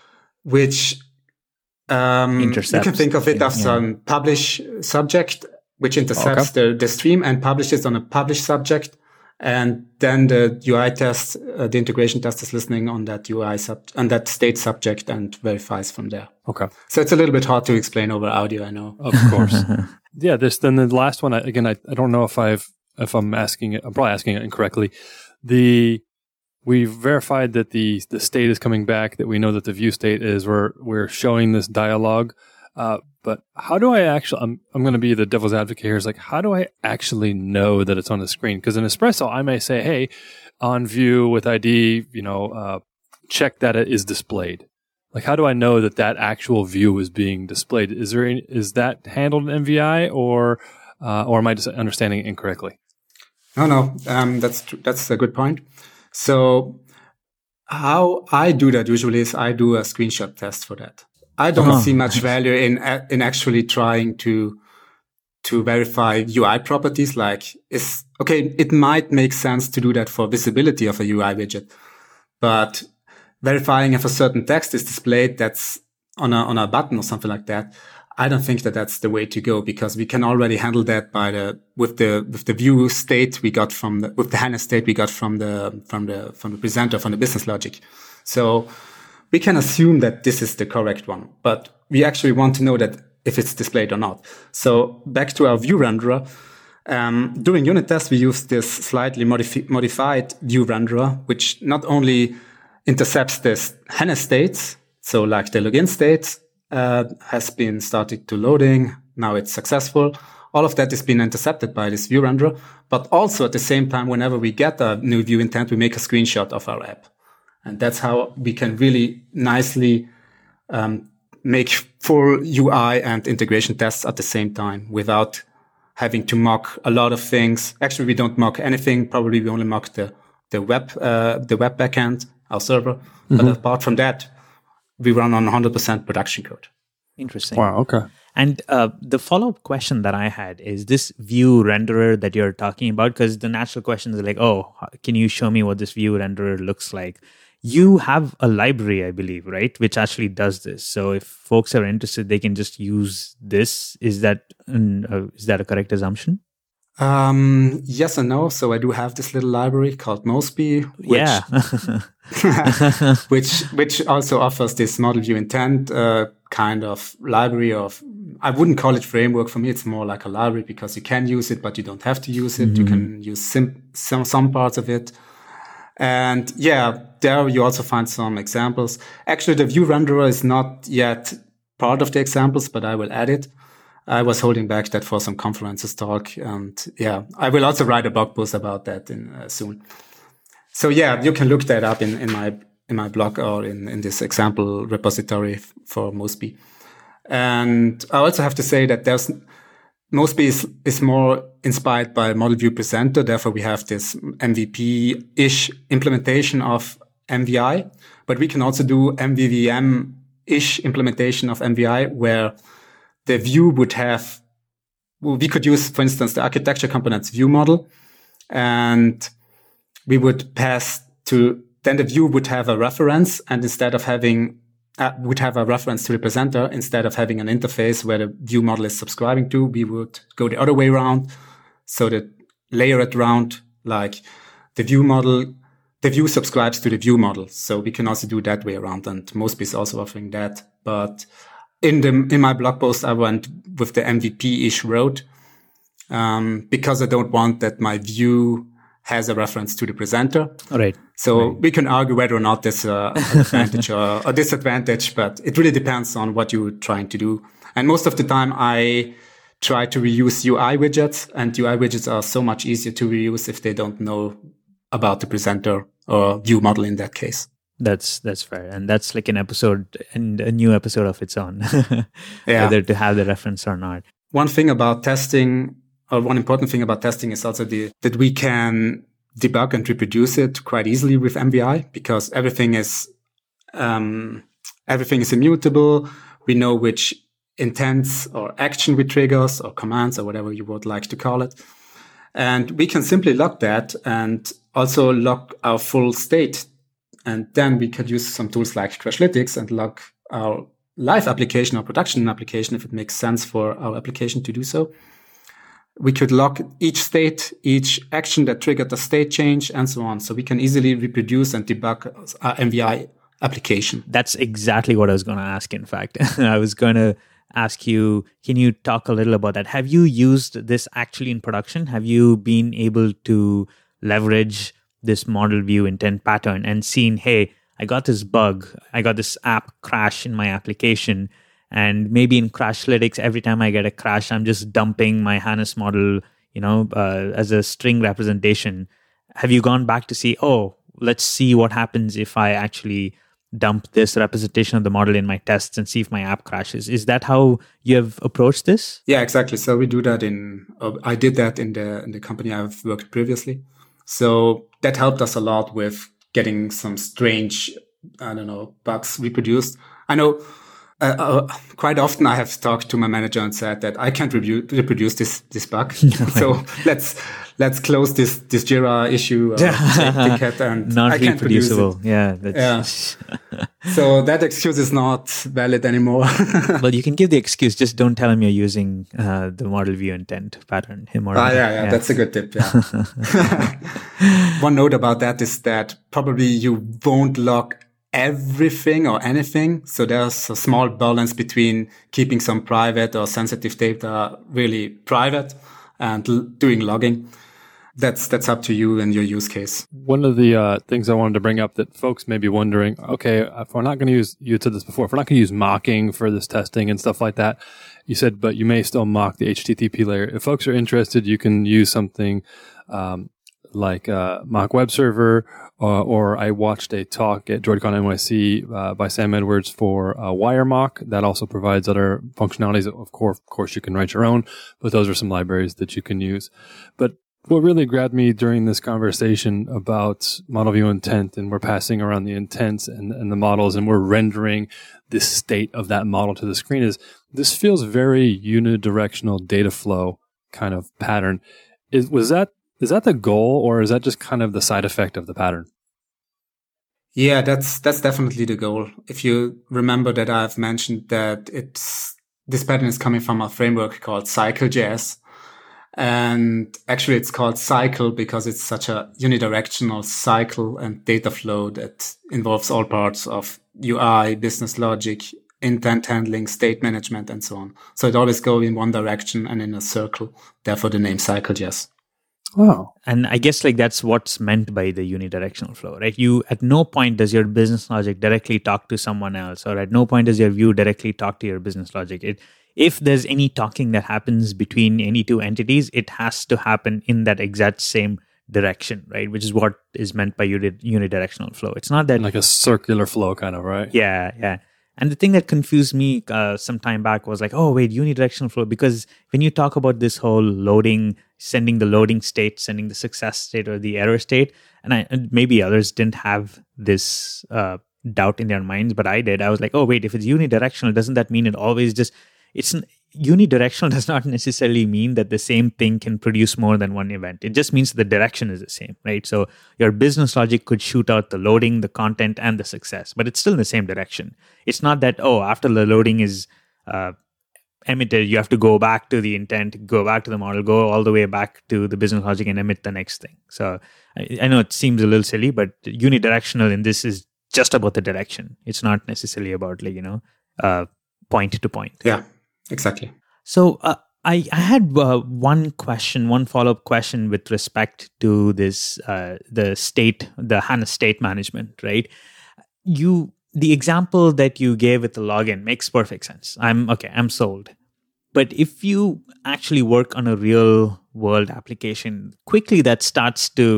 which um, intercepts. You can think of it as a yeah. um, publish subject, which intercepts okay. the, the stream and publishes on a publish subject. And then the U I test, uh, the integration test is listening on that U I sub, on that state subject and verifies from there. Okay. So it's a little bit hard to explain over audio, I know. Of course. yeah. This, then the last one, I, again, I, I don't know if I've, if I'm asking it, I'm probably asking it incorrectly. The, we've verified that the, the state is coming back, that we know that the view state is, we're, we're showing this dialogue. Uh, but how do I actually, I'm, I'm going to be the devil's advocate here. Is like, how do I actually know that it's on the screen? Because in Espresso, I may say, hey, on view with I D, you know, uh, check that it is displayed. Like, how do I know that that actual view is being displayed? Is there any, is that handled in M V I, or, uh, or am I just understanding it incorrectly? No, no, um, that's, tr- that's a good point. So how I do that usually is I do a screenshot test for that. I don't oh, see much nice. value in in actually trying to to verify U I properties. Like, is okay, it might make sense to do that for visibility of a U I widget, but verifying if a certain text is displayed that's on a on a button or something like that, I don't think that that's the way to go, because we can already handle that by the with the with the view state we got from the with the HANA state we got from the from the from the presenter, from the business logic. So we can assume that this is the correct one, but we actually want to know that if it's displayed or not. So back to our view renderer. Um, during unit tests, we use this slightly modifi- modified view renderer, which not only intercepts this HANA states, so like the login state uh, has been started to loading, now it's successful. All of that is being intercepted by this view renderer, but also at the same time, whenever we get a new view intent, we make a screenshot of our app. And that's how we can really nicely um, make full U I and integration tests at the same time without having to mock a lot of things. Actually, we don't mock anything. Probably we only mock the the web uh, the web backend, our server. Mm-hmm. But apart from that, we run on one hundred percent production code. Interesting. Wow. Okay. And uh, the follow-up question that I had is this view renderer that you're talking about, because the natural question is like, oh, can you show me what this view renderer looks like? You have a library, I believe, right, which actually does this. So if folks are interested, they can just use this. Is that uh, is that a correct assumption? Um, yes and no. So I do have this little library called Mosby, which, yeah. which which also offers this model view intent uh, kind of library of. I wouldn't call it framework. For me, it's more like a library, because you can use it, but you don't have to use it. Mm-hmm. You can use sim- some some parts of it. And yeah, there you also find some examples. Actually, the view renderer is not yet part of the examples, but I will add it. I was holding back that for some conferences talk. And yeah, I will also write a blog post about that in uh, soon. So yeah, you can look that up in, in my, in my blog or in, in this example repository f- for Mosby. And I also have to say that there's, Mosby is, is more inspired by Model View Presenter. Therefore, we have this M V P-ish implementation of M V I, but we can also do M V V M-ish implementation of M V I, where the view would have, well, we could use, for instance, the architecture components view model, and we would pass to, then the view would have a reference, and instead of having Uh, would have a reference to the presenter, instead of having an interface where the view model is subscribing to, we would go the other way around. So that layer it around, like the view model, the view subscribes to the view model. So we can also do that way around, and Mosby is also offering that. But in the, in my blog post, I went with the M V P-ish road, um, because I don't want that my view has a reference to the presenter. All right. So right. we can argue whether or not this is uh, an advantage or a disadvantage, but it really depends on what you're trying to do. And most of the time I try to reuse U I widgets, and U I widgets are so much easier to reuse if they don't know about the presenter or view model in that case. That's that's fair, and that's like an episode and a new episode of its own, yeah. whether to have the reference or not. One thing about testing, or one important thing about testing, is also the that we can debug and reproduce it quite easily with M V I, because everything is um, everything is immutable. We know which intents or action we triggers or commands or whatever you would like to call it. And we can simply log that and also log our full state. And then we could use some tools like Crashlytics and log our live application or production application if it makes sense for our application to do so. We could log each state, each action that triggered the state change, and so on. So we can easily reproduce and debug our M V I application. That's exactly what I was going to ask, in fact. I was going to ask you, can you talk a little about that? Have you used this actually in production? Have you been able to leverage this model view intent pattern and seen, hey, I got this bug, I got this app crash in my application, and maybe in Crashlytics, every time I get a crash, I'm just dumping my Hannes model, you know, uh, as a string representation. Have you gone back to see, oh, let's see what happens if I actually dump this representation of the model in my tests and see if my app crashes? Is that how you have approached this? Yeah, exactly. So we do that in, uh, I did that in the in the company I've worked previously. So that helped us a lot with getting some strange, I don't know, bugs reproduced. I know uh, uh, quite often I have talked to my manager and said that I can't rebu- reproduce this this bug. So let's let's close this this Jira issue uh, ticket and not I can't reproducible. Yeah, that's... yeah. So that excuse is not valid anymore. Well, you can give the excuse. Just don't tell him you're using uh, the model view intent pattern. Him or ah, yeah, yeah, yeah, that's a good tip. Yeah. One note about that is that probably you won't log everything or anything. So there's a small balance between keeping some private or sensitive data really private and l- doing logging. That's that's up to you and your use case. One of the uh, things I wanted to bring up that folks may be wondering, okay, if we're not going to use, you said this before, if we're not going to use mocking for this testing and stuff like that, you said, but you may still mock the H T T P layer. If folks are interested, you can use something um, like uh, Mock Web Server, uh, or I watched a talk at DroidCon N Y C uh, by Sam Edwards for uh, WireMock. That also provides other functionalities. Of course, of course, you can write your own, but those are some libraries that you can use. But what really grabbed me during this conversation about model view intent, and we're passing around the intents and, and the models, and we're rendering the state of that model to the screen, is this feels very unidirectional data flow kind of pattern. Is was that is that the goal, or is that just kind of the side effect of the pattern? Yeah, that's that's definitely the goal. If you remember that I've mentioned that it's this pattern is coming from a framework called Cycle.js. And actually it's called Cycle because it's such a unidirectional cycle and data flow that involves all parts of U I, business logic, intent handling, state management, and so on. So it always goes in one direction and in a circle. Therefore the name Cycle.js. Wow. And I guess like that's what's meant by the unidirectional flow, right? You, at no point does your business logic directly talk to someone else, or at no point does your view directly talk to your business logic. It, if there's any talking that happens between any two entities, it has to happen in that exact same direction, right? Which is what is meant by uni- unidirectional flow. It's not that... Like a circular flow kind of, right? Yeah, yeah. And the thing that confused me uh, some time back was like, oh, wait, unidirectional flow. Because when you talk about this whole loading, sending the loading state, sending the success state or the error state, and, I, and maybe others didn't have this uh, doubt in their minds, but I did. I was like, oh, wait, if it's unidirectional, doesn't that mean it always just... It's unidirectional does not necessarily mean that the same thing can produce more than one event. It just means the direction is the same, right? So your business logic could shoot out the loading, the content, and the success, but it's still in the same direction. It's not that, oh, after the loading is uh, emitted, you have to go back to the intent, go back to the model, go all the way back to the business logic and emit the next thing. So I, I know it seems a little silly, but unidirectional in this is just about the direction. It's not necessarily about, like, you know, uh, point to point. Yeah. Exactly. So uh, I, I had uh, one question, one follow-up question with respect to this, uh, the state, the Hannes state management, right? You, the example that you gave with the login makes perfect sense. I'm okay, I'm sold. But if you actually work on a real world application, quickly that starts to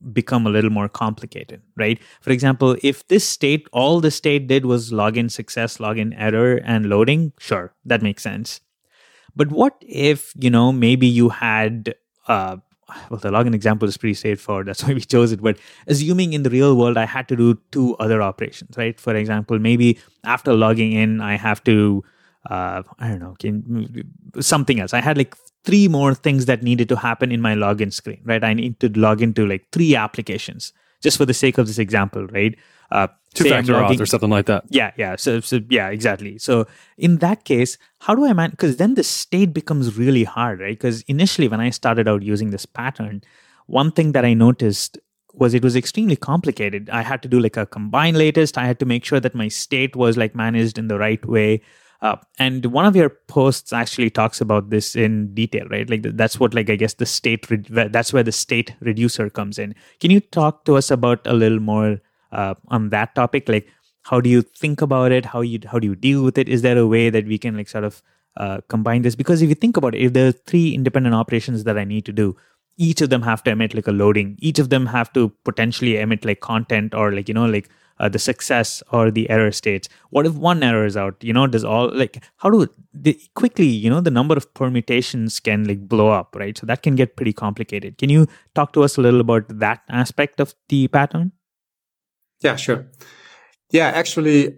become a little more complicated, right? For example, if this state, all the state did was login success, login error, and loading, sure, that makes sense. But what if, you know, maybe you had, uh, well, the login example is pretty straightforward. That's why we chose it. But assuming in the real world, I had to do two other operations, right? For example, maybe after logging in, I have to, uh, I don't know, can, something else. I had like three more things that needed to happen in my login screen, right? I need to log into like three applications just for the sake of this example, right? Uh, Two-factor auth or something like that. Yeah, yeah. So, so yeah, exactly. So in that case, how do I man? Because then the state becomes really hard, right? Because initially when I started out using this pattern, one thing that I noticed was it was extremely complicated. I had to do like a combine latest. I had to make sure that my state was like managed in the right way. Uh, and one of your posts actually talks about this in detail, right? Like that's what, like, I guess the state, re- that's where the state reducer comes in. Can you talk to us about a little more uh, on that topic? Like, how do you think about it? How you how do you deal with it? Is there a way that we can like sort of uh, combine this? Because if you think about it, if there are three independent operations that I need to do, each of them have to emit like a loading. Each of them have to potentially emit like content or like, you know, like uh, the success or the error states. What if one error is out? You know, does all like, how do the, quickly, you know, the number of permutations can like blow up, right? So that can get pretty complicated. Can you talk to us a little about that aspect of the pattern? Yeah, sure. Yeah, actually,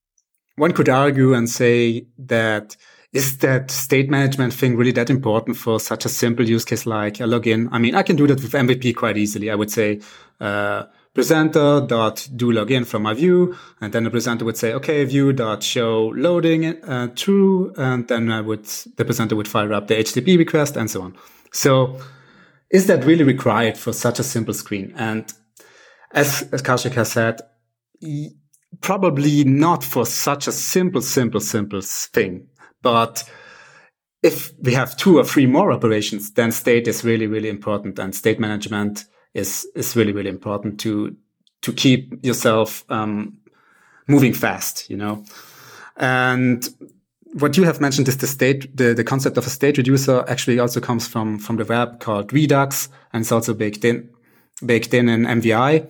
one could argue and say that is that state management thing really that important for such a simple use case like a login? I mean, I can do that with M V P quite easily. I would say, uh, presenter dot do login from my view. And then the presenter would say, okay, view dot show loading, uh, true. And then I would, the presenter would fire up the H T T P request and so on. So is that really required for such a simple screen? And as, as Kaushik has said, probably not for such a simple, simple, simple thing. But if we have two or three more operations, then state is really, really important, and state management is is really, really important to to keep yourself um, moving fast, you know. And what you have mentioned is the state, the, the concept of a state reducer actually also comes from from the web called Redux, and it's also baked in baked in in M V I.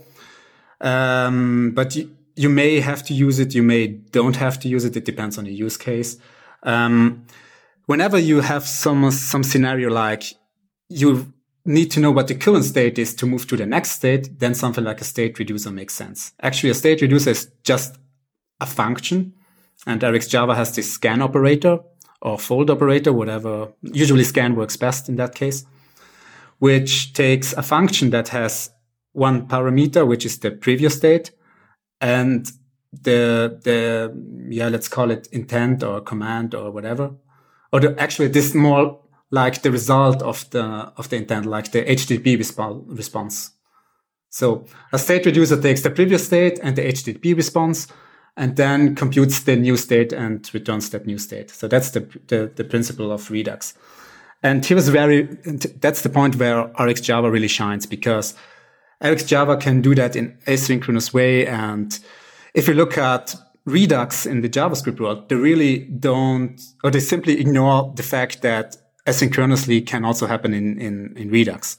Um, but you, you may have to use it, you may don't have to use it. It depends on the use case. Um, whenever you have some, some scenario like you need to know what the current state is to move to the next state, then something like a state reducer makes sense. Actually, a state reducer is just a function, and RxJava has this scan operator or fold operator, whatever. Usually scan works best in that case, which takes a function that has one parameter, which is the previous state, and the, the, yeah, let's call it intent or command or whatever. Or the, actually, this is more like the result of the, of the intent, like the H T T P resp- response. So a state reducer takes the previous state and the H T T P response, and then computes the new state and returns that new state. So that's the, the, the principle of Redux. And here is very, that's the point where RxJava really shines, because RxJava can do that in asynchronous way. And if you look at Redux in the JavaScript world, they really don't, or they simply ignore the fact that asynchronously can also happen in, in, in Redux.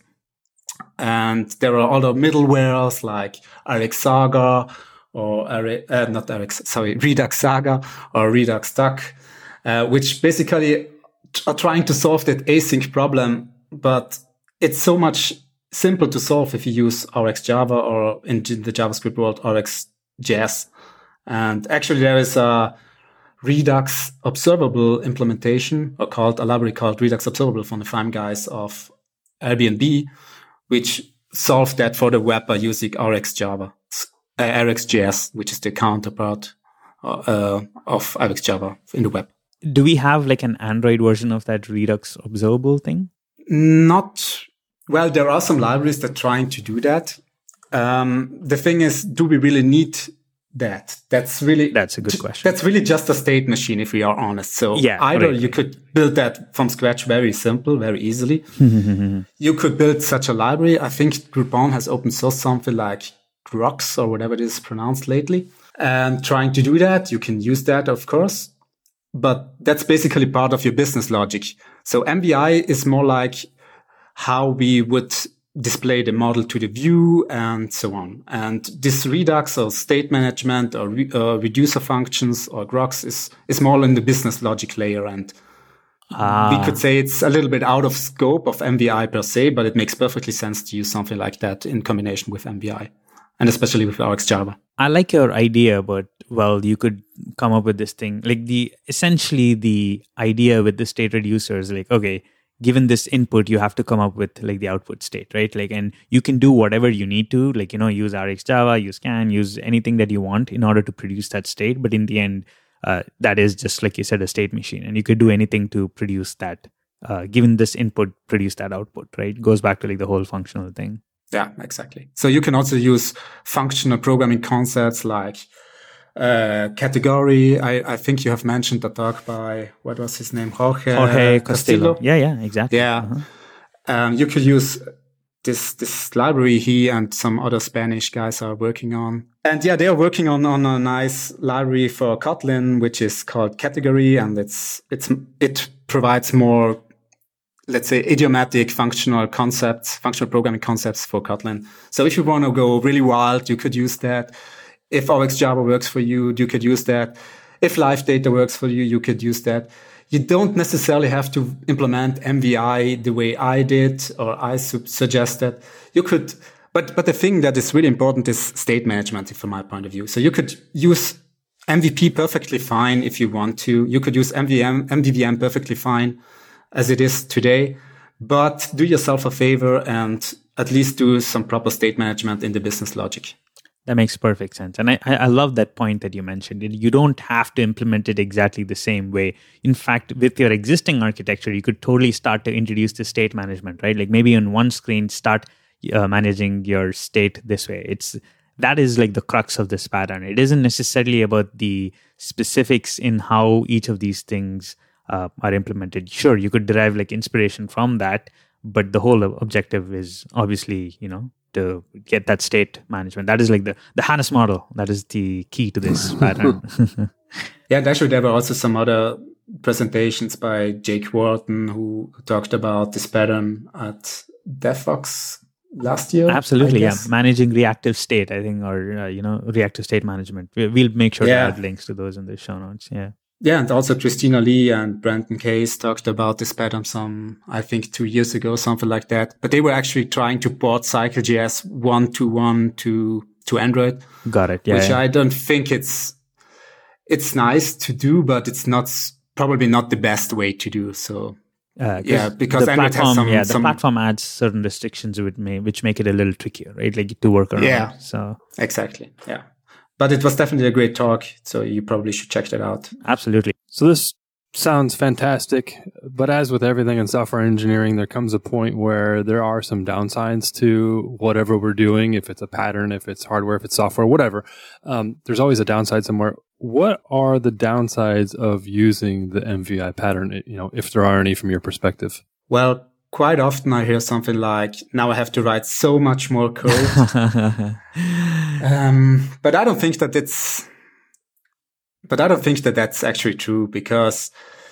And there are other middlewares like RxSaga or, uh, not Rx, sorry, Redux Saga or Redux Duck, uh, which basically are trying to solve that async problem. But it's so much simple to solve if you use RxJava or in the JavaScript world, RxJS. And actually there is a Redux observable implementation, or called a library called Redux Observable from the fine guys of Airbnb, which solved that for the web by using RxJava, uh, RxJS, which is the counterpart uh, of RxJava in the web. Do we have like an Android version of that Redux observable thing? Not, well, there are some libraries that are trying to do that. Um, the thing is, do we really need that? That's really, that's a good question. That's really just a state machine, if we are honest. So yeah, either right. you could build that from scratch very simple, very easily. You could build such a library. I think Groupon has open sourced something like Grox or whatever it is pronounced lately. And trying to do that, you can use that, of course. But that's basically part of your business logic. So M V I is more like how we would display the model to the view, and so on. And this Redux or state management or re, uh, reducer functions or groks is, is more in the business logic layer. And ah. we could say it's a little bit out of scope of M V I per se, but it makes perfectly sense to use something like that in combination with M V I, and especially with RxJava. I like your idea, but well, you could come up with this thing like the essentially the idea with the state reducers, like, okay, given this input, you have to come up with like the output state, right? Like, and you can do whatever you need to, like, you know, use RxJava, use scan, use anything that you want in order to produce that state. But in the end, uh, that is just like you said, a state machine, and you could do anything to produce that. Uh, given this input, produce that output, right? It goes back to like the whole functional thing. Yeah, exactly. So you can also use functional programming concepts like uh, category. I, I think you have mentioned the talk by, what was his name? Jorge, Jorge Castillo. Castillo. Yeah, yeah, exactly. Yeah. Uh-huh. Um, you could use this this library he and some other Spanish guys are working on. And yeah, they are working on, on a nice library for Kotlin, which is called category. And it's it's it provides more, let's say, idiomatic functional concepts, functional programming concepts for Kotlin. So if you want to go really wild, you could use that. If RxJava works for you, you could use that. If live data works for you, you could use that. You don't necessarily have to implement M V I the way I did or I su- suggested. You could, but but the thing that is really important is state management from my point of view. So you could use M V P perfectly fine if you want to. You could use M V M, M V V M perfectly fine as it is today, but do yourself a favor and at least do some proper state management in the business logic. That makes perfect sense. And I, I love that point that you mentioned. You don't have to implement it exactly the same way. In fact, with your existing architecture, you could totally start to introduce the state management, right? Like maybe on one screen, start uh, managing your state this way. It's that is like the crux of this pattern. It isn't necessarily about the specifics in how each of these things uh, are implemented. Sure, you could derive like inspiration from that, but the whole objective is obviously, you know, to get that state management. That is like the, the Hannes model. That is the key to this pattern. Yeah, and actually there were also some other presentations by Jake Wharton who talked about this pattern at DevFox last year. Absolutely, yeah. Managing reactive state, I think, or, uh, you know, reactive state management. We'll make sure yeah. to add links to those in the show notes. Yeah. Yeah, and also Christina Lee and Brandon Case talked about this pattern some, I think, two years ago, something like that. But they were actually trying to port CycleJS one-to-one to to Android. Got it. Yeah. Which yeah. I don't think it's it's nice to do, but it's not probably not the best way to do. So uh, yeah, because the Android platform, has some yeah, the some, platform adds certain restrictions which may which make it a little trickier, right? Like to work around. Yeah. So exactly. Yeah. But it was definitely a great talk, so you probably should check that out. Absolutely. So this sounds fantastic, but as with everything in software engineering, there comes a point where there are some downsides to whatever we're doing, if it's a pattern, if it's hardware, if it's software, whatever. Um, there's always a downside somewhere. What are the downsides of using the M V I pattern, you know, if there are any from your perspective? Well, quite often I hear something like, now I have to write so much more code. um, but I don't think that it's, but I don't think that that's actually true because,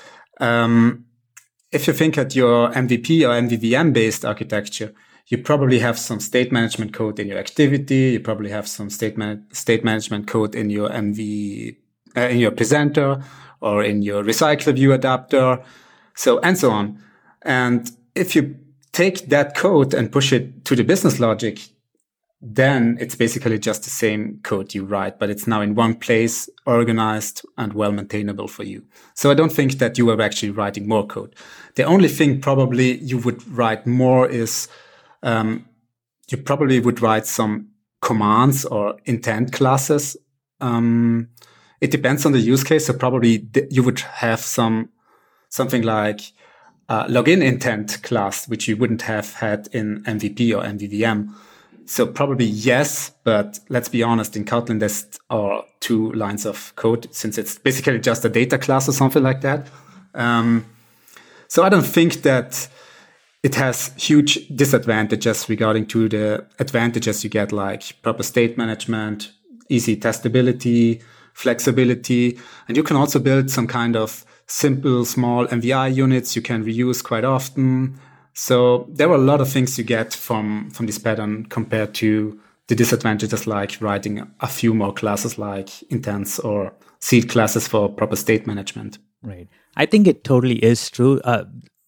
um, if you think at your M V P or M V V M based architecture, you probably have some state management code in your activity. You probably have some state man- state management code in your M V, uh, in your presenter or in your recycle view adapter. So, and so on. And if you take that code and push it to the business logic, then it's basically just the same code you write, but it's now in one place, organized and well maintainable for you. So I don't think that you are actually writing more code. The only thing probably you would write more is, um, you probably would write some commands or intent classes. Um, it depends on the use case. So probably th- you would have some, something like, Uh, login intent class, which you wouldn't have had in M V P or M V V M. So probably yes, but let's be honest, in Kotlin, there's are two lines of code since it's basically just a data class or something like that. Um, so I don't think that it has huge disadvantages regarding to the advantages you get, like proper state management, easy testability, flexibility, and you can also build some kind of simple, small M V I units you can reuse quite often. So there were a lot of things you get from, from this pattern compared to the disadvantages like writing a few more classes like intents or seed classes for proper state management. Right. I think it totally is true. Uh,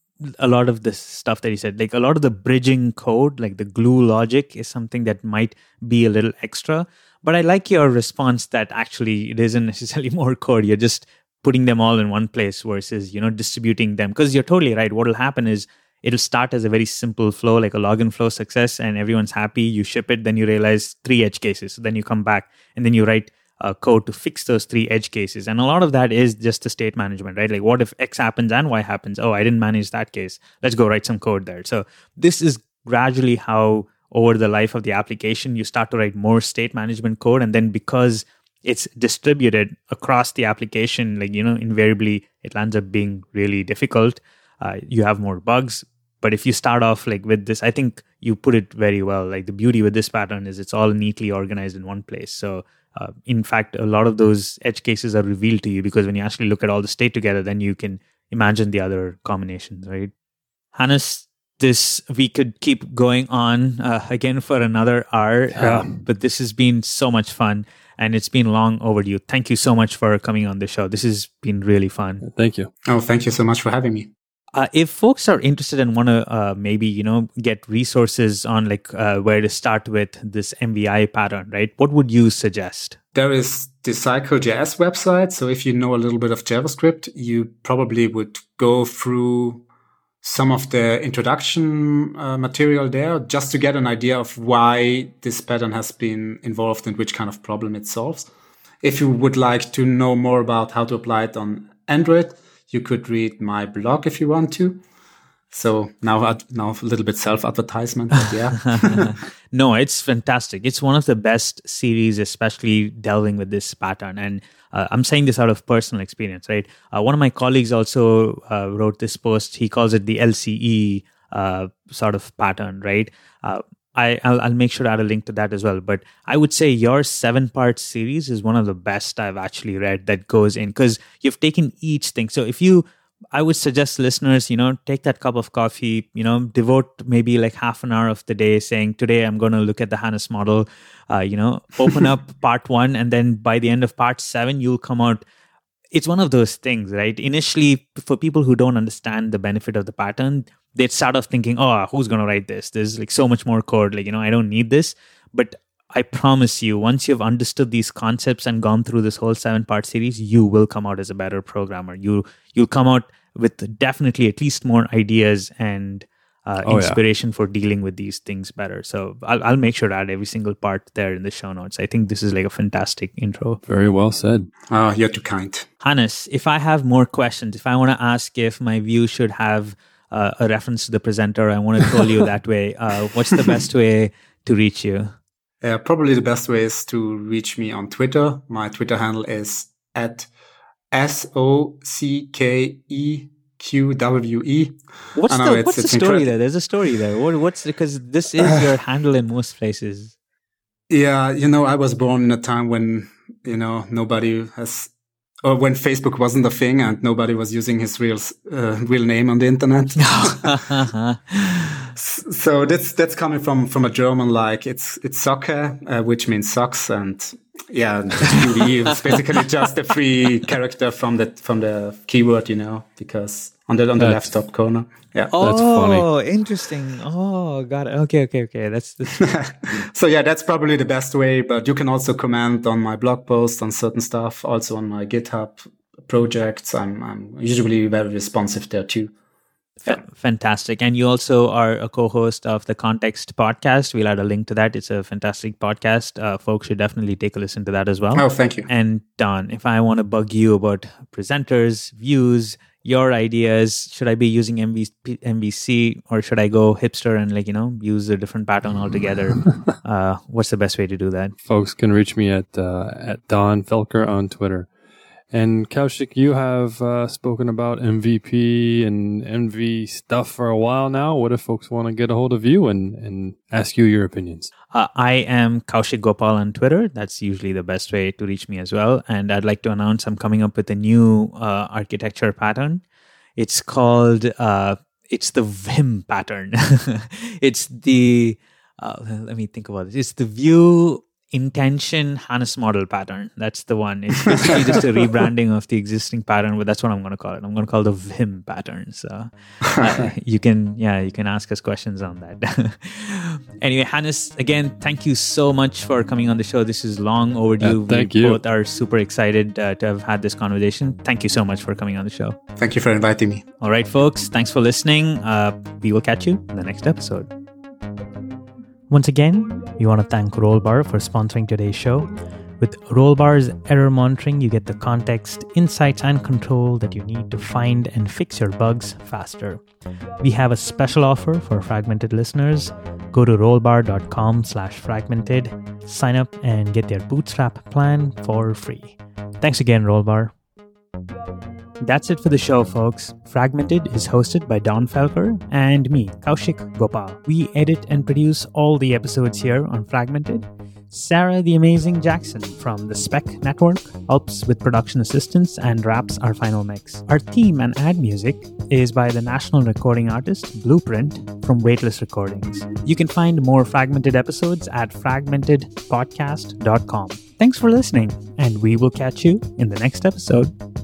a lot of this stuff that you said, like a lot of the bridging code, like the glue logic is something that might be a little extra. But I like your response that actually it isn't necessarily more code. You're just putting them all in one place versus, you know, distributing them. Because you're totally right. What will happen is it'll start as a very simple flow, like a login flow success, and everyone's happy. You ship it, then you realize three edge cases. So then you come back and then you write uh, code to fix those three edge cases. And a lot of that is just the state management, right? Like what if X happens and Y happens? Oh, I didn't manage that case. Let's go write some code there. So this is gradually how over the life of the application, you start to write more state management code. And then because it's distributed across the application, like, you know, invariably it lands up being really difficult. Uh, you have more bugs. But if you start off like with this, I think you put it very well. Like the beauty with this pattern is it's all neatly organized in one place. So uh, in fact, a lot of those edge cases are revealed to you because when you actually look at all the state together, then you can imagine the other combinations, right? Hannes, this we could keep going on uh, again for another hour, Yeah. um, but this has been so much fun and it's been long overdue. Thank you so much for coming on the show. This has been really fun. Thank you. Oh, thank you so much for having me. Uh, if folks are interested and want to uh, maybe, you know, get resources on like uh, where to start with this M V I pattern, right? What would you suggest? There is the Cycle.js website. So if you know a little bit of JavaScript, you probably would go through some of the introduction uh, material there just to get an idea of why this pattern has been involved and which kind of problem it solves. If you would like to know more about how to apply it on Android, you could read my blog if you want to. So now, now a little bit self-advertisement, but yeah. No, it's fantastic. It's one of the best series, especially delving with this pattern. And uh, I'm saying this out of personal experience, right? Uh, one of my colleagues also uh, wrote this post. He calls it the L C E uh, sort of pattern, right? Uh, I, I'll, I'll make sure to add a link to that as well. But I would say your seven-part series is one of the best I've actually read that goes in because you've taken each thing. So if you, I would suggest listeners, you know, take that cup of coffee, you know, devote maybe like half an hour of the day saying, today I'm going to look at the Hannes model, uh, you know, open up part one. And then by the end of part seven, you'll come out. It's one of those things, right? Initially, for people who don't understand the benefit of the pattern, they'd start off thinking, oh, who's going to write this? There's like so much more code. Like, you know, I don't need this. But I promise you, once you've understood these concepts and gone through this whole seven part series, you will come out as a better programmer. You, you'll come out with definitely at least more ideas and uh, Oh, inspiration for dealing with these things better. So I'll, I'll make sure to add every single part there in the show notes. I think this is like a fantastic intro. Very well said. Oh, you're too kind. Hannes, if I have more questions, if I want to ask if my view should have uh, a reference to the presenter, I want to troll you that way. Uh, what's the best way to reach you? Uh, probably the best way is to reach me on Twitter. My Twitter handle is at S O C K E Q W E. What's know, the it's- what's the it's story incredi- there? There's a story there. What, what's because this is your handle in most places. Yeah, you know, I was born in a time when, you know, nobody has, or when Facebook wasn't a thing and nobody was using his real, uh, real name on the internet. So that's, that's coming from, from a German, like it's, it's soccer, uh, which means socks. And yeah, the Q E is basically just a free character from the, from the keyword, you know, because on the, on the That's- left top corner. Yeah. That's funny. Oh, interesting. Oh, got it. Okay, okay, okay. That's, that's So yeah, that's probably the best way, but you can also comment on my blog post on certain stuff, also on my GitHub projects. I'm, I'm usually very responsive there too. Fa- fantastic. And you also are a co-host of the Context podcast. We'll add a link to that. It's a fantastic podcast. Uh, folks should definitely take a listen to that as well. Oh, thank you. And Don, if I want to bug you about presenters, views, your ideas, should I be using M V P, M V C or should I go hipster and like, you know, use a different pattern altogether? uh, what's the best way to do that? Folks can reach me at uh, at Don Felker on Twitter. And Kaushik, you have uh, spoken about M V P and M V stuff for a while now. What if folks want to get a hold of you and, and ask you your opinions? Uh, I am Kaushik Gopal on Twitter. That's usually the best way to reach me as well. And I'd like to announce I'm coming up with a new uh, architecture pattern. It's called, uh, it's the Vim pattern. It's the, uh, let me think about this. It's the view intention Hannes model pattern. That's the one. It's basically just a rebranding of the existing pattern, but that's what I'm going to call it. I'm going to call it the Vim pattern. So uh, you can, yeah, you can ask us questions on that. Anyway, Hannes, again, thank you so much for coming on the show. This is long overdue. Uh, thank we you. both are super excited uh, to have had this conversation. Thank you so much for coming on the show. Thank you for inviting me. All right, folks. Thanks for listening. Uh, we will catch you in the next episode. Once again, we want to thank Rollbar for sponsoring today's show. With Rollbar's error monitoring, you get the context, insights, and control that you need to find and fix your bugs faster. We have a special offer for Fragmented listeners. Go to rollbar.com slash fragmented, sign up, and get their Bootstrap plan for free. Thanks again, Rollbar. That's it for the show, folks. Fragmented is hosted by Don Felker and me, Kaushik Gopal. We edit and produce all the episodes here on Fragmented. Sarah the Amazing Jackson from the Spec Network helps with production assistance and wraps our final mix. Our theme and ad music is by the national recording artist Blueprint from Weightless Recordings. You can find more Fragmented episodes at fragmented podcast dot com. Thanks for listening, and we will catch you in the next episode.